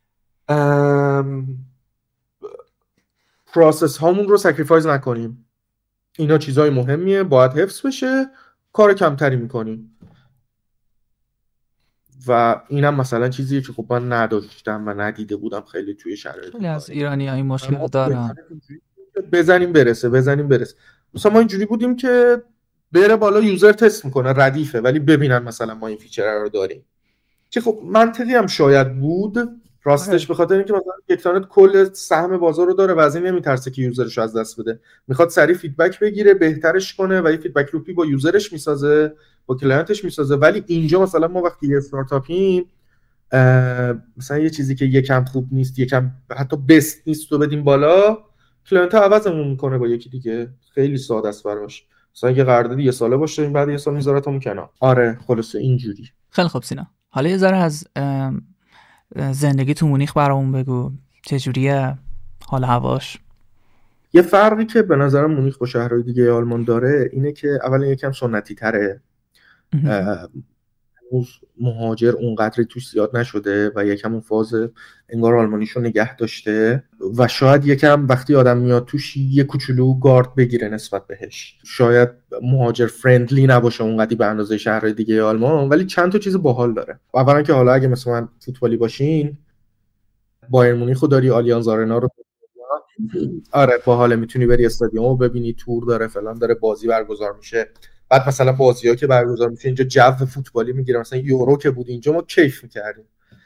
پروسس هامون رو سکریفایز نکنیم. اینا چیزای مهمیه، باید حفظ بشه، کار کمتری میکنیم. و اینم مثلا چیزیه که خب من نداشتم و ندیده بودم خیلی توی شرایط. خیلی از ایرانی ها این مشکل دارن. بزنیم برسه بزنیم برسه. مثلا ما اینجوری بودیم که بره بالا یوزر تست میکنه ردیفه، ولی ببینن مثلا ما این فیچر رو داریم، که خب منطقی هم شاید بود راستش، به خاطر اینکه مثلا یکتانت کل سهم بازار رو داره و از این نمیترسه که یوزرش از دست بده، میخواد سریع فیدبک بگیره بهترش کنه و یه فیدبک لوپی با یوزرش میسازه، با کلاینتش میسازه. ولی اینجا مثلا ما وقتی یه استارتاپیم، مثلا یه چیزی که یکم خوب نیست، یکم حتی بست نیست تو بدیم بالا، کلاینت عوضمون میکنه با یکی دیگه. خیلی ساده است براش. مثلا یه قرارداد یه ساله باشه این بعد یه سال میذارتمون کنار. آره خلاصه اینجوری. خیلی خوب سینا، حالا یه ذره از زندگی تو مونیخ برامون بگو، چجوریه حال هواش؟ یه فرقی که به نظرم مونیخ با شهرهای دیگه آلمان داره اینه که اولا یکم سنتی تره، مهاجر اونقدر توش زیاد نشده و یکم اون فاز انگار آلمانیشو نگه داشته و شاید یکم وقتی آدم میاد توش یه کوچولو گارد بگیره نسبت بهش. شاید مهاجر فرندلی نباشه اونقدی به اندازه شهرهای دیگه آلمان، ولی چند تا چیز باحال داره. اولا که حالا اگه مثلا من فوتبالی باشین، بایر مونیخو داری، آلیانز آرنا رو آره باحال، میتونی بری استادیومو ببینی، تور داره فلان داره، بازی برگزار میشه. بعد مثلا بازی‌ها که برگزار میشه اینجا جو فوتبالی میگیره. مثلا یورو که بود اینجا ما کیف میکردیم،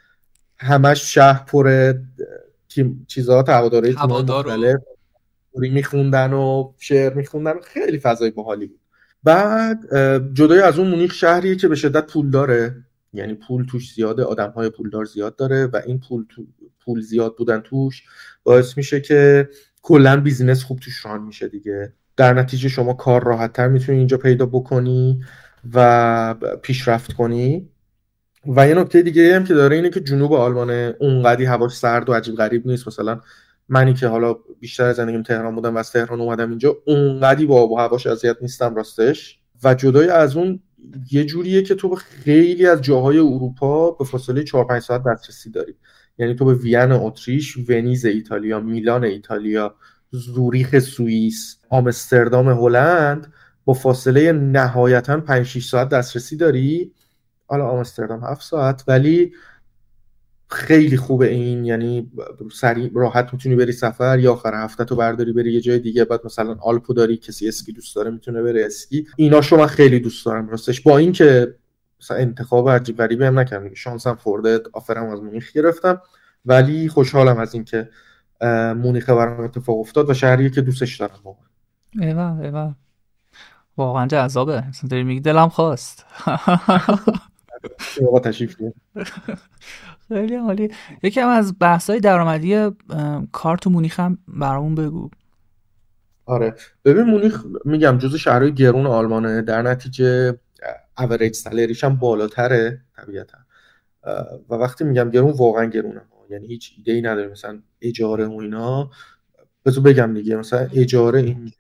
همش شهر پر تیم چیزا، هواداری تیم مختلف میخوندن و شعر میخوندن، خیلی فضای باحالی بود. بعد جدای از اون مونیخ شهریه که به شدت پول داره، یعنی پول توش زیاده، آدم‌های پولدار زیاد داره و این پول تو پول زیاد بودن توش باعث میشه که کلا بیزینس خوب توش ران میشه دیگه. در نتیجه شما کار راحت‌تر میتونی اینجا پیدا بکنی و پیشرفت کنی. و یه نکته دیگه هم که داره اینه که جنوب آلمان اونقدی هواش سرد و عجیب غریب نیست. مثلا منی که حالا بیشتر زندگیم تهران بودم و از تهران اومدم اینجا، اونقدی با آب و هواش اذیت نیستم راستش. و جدای از اون یه جوریه که تو به خیلی از جاهای اروپا به فاصله چهار پنج ساعت دسترسی داری. یعنی تو به وین اتریش، ونیز ایتالیا، میلان ایتالیا، زوریخ سوئیس، آمستردام هلند با فاصله نهایتاً پنج شش ساعت دسترسی داری. حالا آمستردام هفت ساعت، ولی خیلی خوبه این، یعنی سریع راحت میتونی بری سفر یا آخر هفته تو برداری بری یه جای دیگه. بعد مثلا آلپو داری، کسی اسکی دوست داره میتونه بره اسکی. اینا شو من خیلی دوست دارم راستش، با این که مثلا انتخاب عجیب غریبی هم نکردم، شانسم خورده آفرم از مونیخ گرفتم، ولی خوشحالم از این که مونیخ برام اتفاق افتاد و شهریه که دوستش دارم واقعا. ایوه ایوه واقعا جذابه، اصلا داری میگی دلم خواست. آقا تشریف بیار. خیلی عالی. یکم از بحث‌های درآمدی کار تو مونیخ هم برامون بگو. آره ببین مونیخ میگم جزو شهرهای گرون آلمانه، در نتیجه اوریج سالریش هم بالاتره طبیعتا و وقتی میگم گرون واقعا گرونه، یعنی هیچ ایده ای نداره مثلا اجاره و اینا. بذار بگم دیگه مثلا اجاره اینجا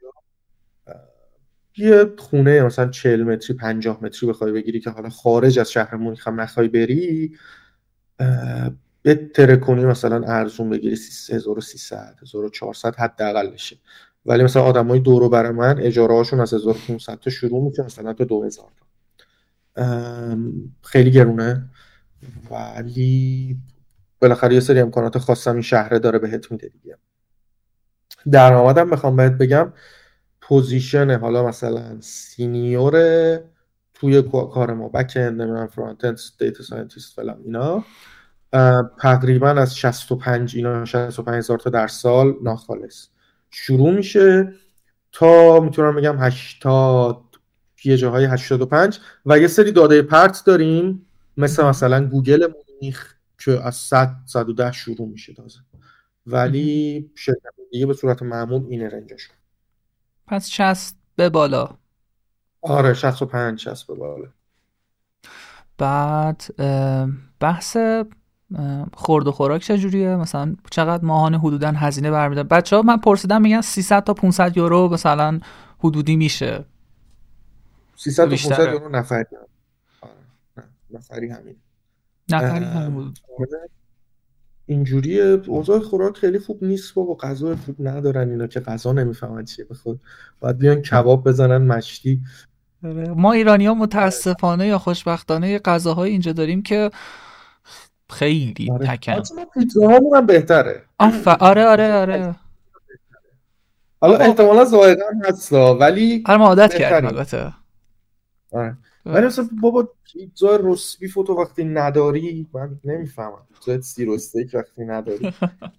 یه خونه مثلا چهل متری پنجاه متری بخوای بگیری که حالا خارج از شهر مونیخ هم نخوای بری، بهتره کنی مثلا ارزون بگیری هزار و سیصد هزار و چهارصد حداقلشه. ولی مثلا آدمای دور و بر من اجاره هاشون از هزار و پانصد تا شروع میشه مثلا تا دو هزار تا. خیلی گرونه ولی بالاخره یه سری امکانات خاصم این شهره داره بهت میده دیگه. درآمدم بخوام بهت بگم پوزیشن حالا مثلا سینیور توی کار ما بک اند نمیدونم فرانت اند دیتا ساینتیست فلان اینا تقریبا از شصت و پنج اینا شصت و پنج هزار تا در سال ناخالص شروع میشه تا میتونم بگم هشتاد یه جاهای هشتاد و پنج و یه سری داده پرت داریم مثل مثلا گوگل مونیخ که از صد صد و ده شروع میشه تازه، ولی شرکت دیگه به صورت معمول اینه رنجشون. پس شصت به بالا. آره شصت و پنج شصت به بالا. بعد بحث خورد و خوراک چجوریه؟ مثلا چقدر ماهانه حدوداً هزینه برمی‌دارن؟ بچه‌ها من پرسیدم میگن سیصد تا پانصد یورو مثلا حدودی میشه. سیصد تا پانصد یورو نفری. آره نفری همین. نفری همین. اینجوریه اوضاع خوراک خیلی خوب نیست بابا، غذا خوب ندارن اینا که غذا نمیفهمن چیه بخود باید بیان کباب بزنن مشتی. ما ایرانی‌ها متاسفانه یا خوشبختانه غذاهای اینجا داریم که خیلی آره. تکن. پیتزاهامون هم بهتره. آف آره آره آره. حالا احتمالاً ذائقه هم هستا ولی آره ما عادت کردیم البته. آره. ولی مثلا بابا پیتزا روست بیف تو وقتی نداری من نمیفهمم. پیتزا سیر و استیک وقتی نداری.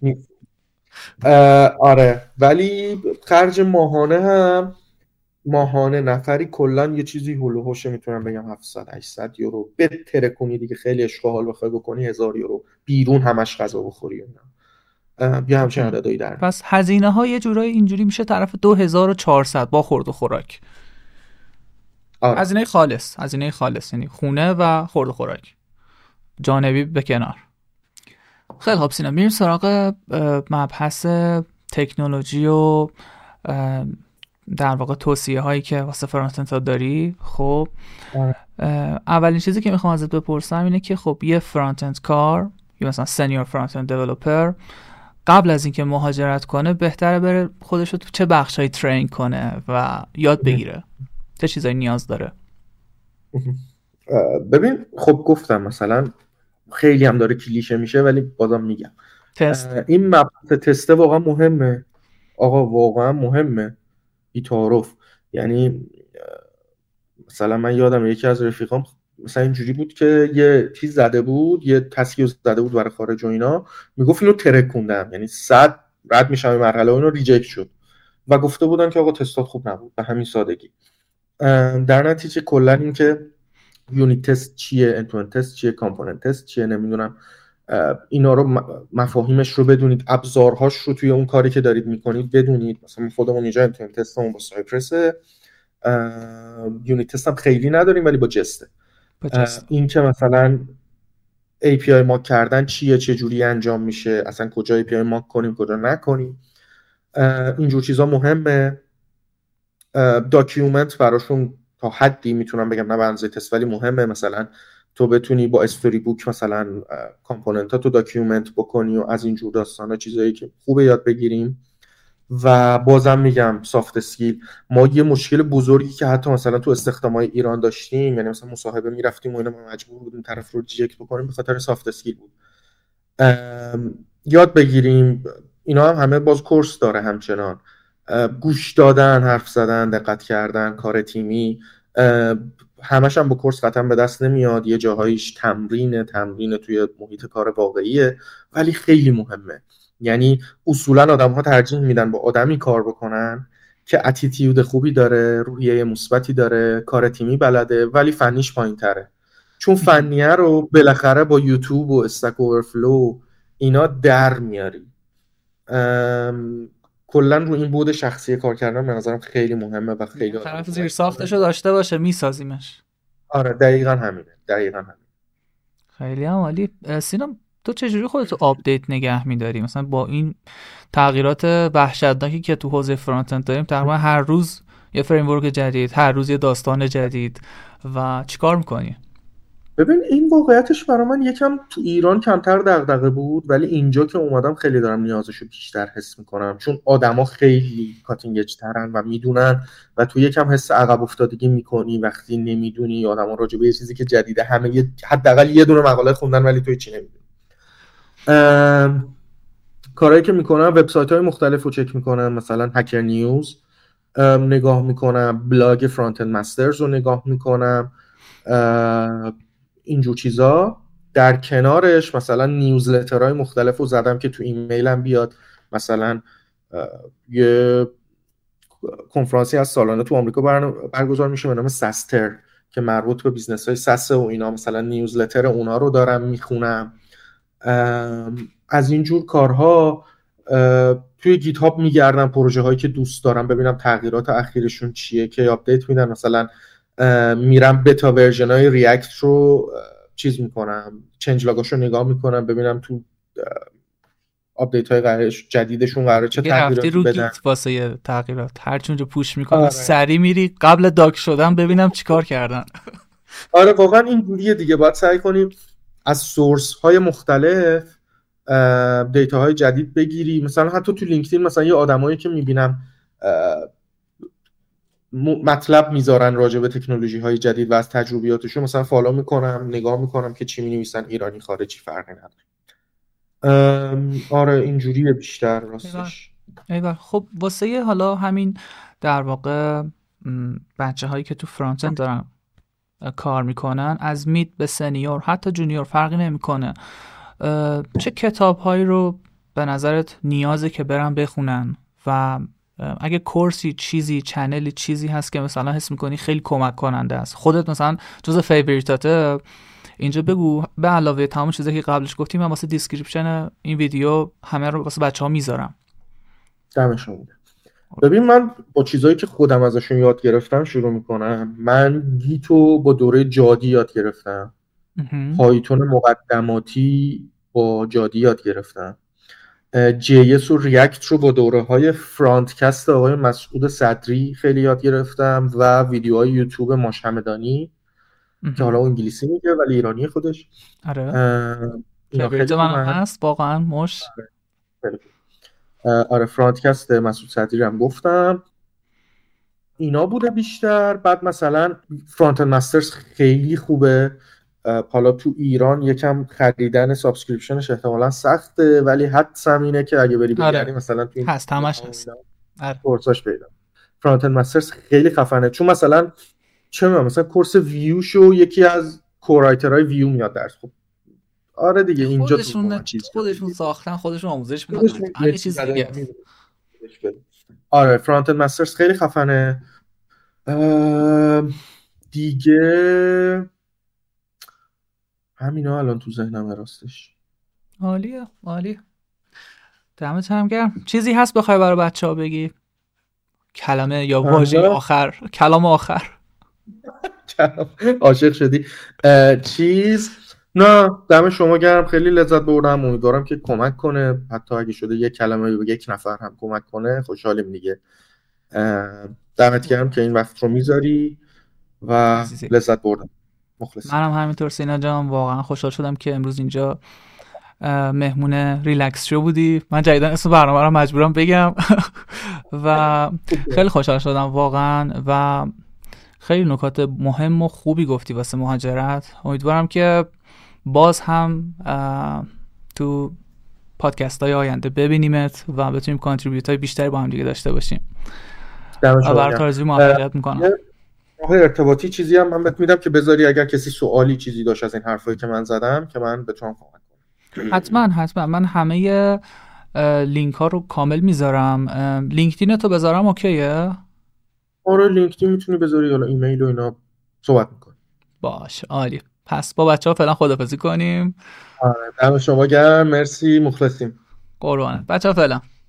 آره ولی خرج ماهانه هم ماهانه نفری کلا یه چیزی هول و هوش میتونم بگم هفتصد هشتصد یورو بهتره کنی دیگه، خیلی اشغال بخوای بکنی هزار یورو بیرون همش غذا بخوری اینا بیا همچین عددایی در. پس هزینه ها یه جورای اینجوری میشه طرف دو هزار و چهارصد با خورد و خوراک. آره. هزینه خالص هزینه خالص یعنی خونه و خورد و خوراک جانبی به کنار. خیلی خوب سینا میریم سراغ مبحث تکنولوژی و در واقع توصیه هایی که واسه فرانت اند داری. خب اولین چیزی که میخوام ازت بپرسم اینه که خب یه فرانت اند کار یا مثلا سنیور فرانت اند دیولپر قبل از اینکه مهاجرت کنه بهتره بره خودش رو تو چه بخشایی ترین کنه و یاد بگیره، چه چیزایی نیاز داره؟ ببین خب گفتم مثلا خیلی هم داره کلیشه میشه ولی بازم میگم تست. این مبحث تست واقعا مهمه آقا، واقعا مهمه بی تعارف. یعنی مثلا من یادم یکی از رفیقام مثلا اینجوری بود که یه چیز زده بود یه تسکیو زده بود برای خارج و اینا، میگفت اینو ترکوندم یعنی صد رد میشم این مرحله و اینو ریجکت شد و گفته بودن که آقا تستات خوب نبود به همین سادگی. در نتیجه کلا این که یونیت تست چیه، انتون تست چیه، کامپوننت تست چیه، نمیدونم اینا رو مفاهیمش رو بدونید، ابزارهاش رو توی اون کاری که دارید میکنید بدونید. مثلا خودمون اینجا انتون تستمون با سایپرسه، یونیت تست هم خیلی نداریم ولی با جسته. این که مثلا ای پی آی ماک کردن چیه، چه جوری انجام میشه، اصلا کجا ای پی آی ماک کنیم کجا نکنیم، اینجور چیزا مهمه. داکیومنت براشون تا حدی میتونم بگم نه به اندازه تست ولی مهمه، مثلا تو بتونی با استوری بوک مثلا کامپوننت ها تو داکیومنت بکنی و از اینجور داستانا، چیزایی که خوبه یاد بگیریم. و بازم میگم سافت اسکیل، ما یه مشکل بزرگی که حتی مثلا تو استخدامای ایران داشتیم، یعنی مثلا مصاحبه میرفتیم و اینا ما مجبور بودیم طرف رو ریجکت بکنیم به خاطر سافت اسکیل بود. یاد بگیریم اینا هم همه باز کورس داره، همچنان گوش دادن، حرف زدن، دقت کردن، کار تیمی، همش هم با کورس قطعا به دست نمیاد. یه جاهایش تمرینه تمرینه توی محیط کار واقعیه ولی خیلی مهمه. یعنی اصولا آدم ها ترجیح میدن با آدمی کار بکنن که اتیتیود خوبی داره، روحیه مثبتی داره، کار تیمی بلده ولی فنیش پایین تره، چون فنیه رو بالاخره با یوتیوب و استک اورفلو اینا در میاری. کلا رو این بود شخصی کار کردن به نظرم خیلی مهمه و خیلی طرف زیر ساختشو داشته باشه میسازیمش. آره دقیقاً همینه دقیقاً همین. خیلی هم عالی. سینا تو چجوری خودتو آپدیت نگه میداری؟ مثلا با این تغییرات وحشتناکی که تو حوزه فرانت اند داریم تقریبا هر روز یه فریم ورک جدید، هر روز یه داستان جدید و چیکار میکنی؟ ببین این واقعیتش برای من یکم تو ایران کمتر دغدغه بود، ولی اینجا که اومدم خیلی دارم نیازشو بیشتر حس میکنم، چون آدما خیلی کاتینگ اج ترن و میدونن و تو یکم حس عقب افتادگی میکنی وقتی نمیدونی آدما راجع به یه چیزی که جدیده همه حداقل یه دونه مقاله خوندن ولی تو چی نمیدونی. کارهایی که میکنم وبسایت‌های مختلف رو چک میکنم، مثلا هکر نیوز نگاه میکنم، بلاگ فرانت اند مسترز رو نگاه میکنم، اینجور چیزا. در کنارش مثلا نیوزلترهای مختلف رو زدم که تو ایمیلم بیاد. مثلا یه کنفرانسی از سالانه تو آمریکا برگزار میشه به نام سستر که مربوط به بیزنس های سس و اینا، مثلا نیوزلتر اونا رو دارم میخونم. از اینجور کارها توی گیت هاب میگردم پروژه هایی که دوست دارم ببینم تغییرات اخیرشون چیه که آپدیت میدن. مثلا میرم بتا ورژن های ریاکت رو چیز میکنم، چنج لاگاشو نگاه میکنم ببینم تو آپدیت های قرارش جدیدشون قراره چه تغییراتی بدن. رو گیت واسه تغییرات هر چونجا پوش میکنم آره. سری میری قبل داگ شدن ببینم چیکار کردن. آره واقعا این جوریه دیگه، باید سعی کنیم از سورس های مختلف دیتا های جدید بگیری. مثلا حتی تو لینکدین مثلا یه آدمایی که میبینم مطلب میذارن راجع به تکنولوژی های جدید و از تجربیاتشون مثلا فالو میکنم، نگاه میکنم که چی مینویسن، ایرانی خارجی فرقی نداره. آره اینجوریه بیشتر راستش. ایول. خب واسه حالا همین در واقع بچه هایی که تو فرانت اند دارن کار میکنن از مید به سنیور حتی جونیور فرقی نمیکنه، چه کتاب هایی رو به نظرت نیازه که برن بخونن و اگه کورسی چیزی چنلی چیزی هست که مثلا حس میکنی خیلی کمک کننده است خودت مثلا جز فیوریتاته اینجا بگو، به علاوه تمام چیزایی که قبلش گفتیم من واسه دیسکریپشن این ویدیو همه رو واسه بچه‌ها میذارم. دمش گرم. ببین من با چیزایی که خودم ازشون یاد گرفتم شروع میکنم. من گیتو با دوره جادی یاد گرفتم، پایتون مقدماتی با جادی یاد گرفتم، جی اس و ریاکت رو با دوره های فرانت کست آقای مسعود صدری خیلی یاد گرفتم و ویدیوهای یوتیوب ماش همدانی که حالا انگلیسی میگه ولی ایرانی خودش. آره خیلی من هست واقعا ماش. آره فرانت کست مسعود صدری هم گفتم، اینا بوده بیشتر. بعد مثلا فرانت اند مسترز خیلی خوبه، حالا تو ایران یکم خریدن سابسکریپشنش احتمالاً سخته ولی حدسم اینه که اگه بری بگردی آره. مثلا تو این هست همش هست آره کورساش پیدا. فرانت اند مسترز خیلی خفنه چون مثلا چه می‌دونم مثلا کورس ویو شو یکی از کورایترهای ویو میاد درس. خب آره دیگه اینجا خودشون خودشون ساختن خودشون آموزش میدن هر چیز دیگه. آره فرانت اند مسترز خیلی خفنه. دیگه همینا الان تو ذهنم راستش. عالیه عالیه دمت هم گرم. چیزی هست بخوای برای بچه‌ها بگی؟ کلمه یا واژه آخر، کلام آخر. عاشق شدی. چیز نه دم شما گرم، خیلی لذت بردم. امیدوارم که کمک کنه، حتی اگه شده یک کلمه به یک نفر هم کمک کنه خوشحالیم دیگه. دمت گرم که این وقت رو میذاری و لذت بردم. مخلص. منم همینطور سینا جان، واقعا خوشحال شدم که امروز اینجا مهمون ریلکس شو بودی. من جدیدن اسم برنامه رو مجبورم بگم و خیلی خوشحال شدم واقعا و خیلی نکات مهم و خوبی گفتی واسه مهاجرت. امیدوارم که باز هم تو پادکست های آینده ببینیمت و بتونیم کانتریبیوت های بیشتری با هم دیگه داشته باشیم. و برات آرزوی موفقیت میکنم. آقای ارتباطی چیزی هم من بهت میدم که بذاری اگر کسی سوالی چیزی داشت از این حرفایی که من زدم که من بتونم کمک کنم. حتما حتما من همه لینک ها رو کامل میذارم. لینکدین تو بذارم اوکیه؟ آره لینکدین میتونی بذاری، حالا ایمیل و اینا صحبت میکنی. باشه عالی. پس با بچه ها فعلا خدافزی کنیم. آره دم شما گرم، مرسی، مخلصیم. قربانت بچه ها، فعلا.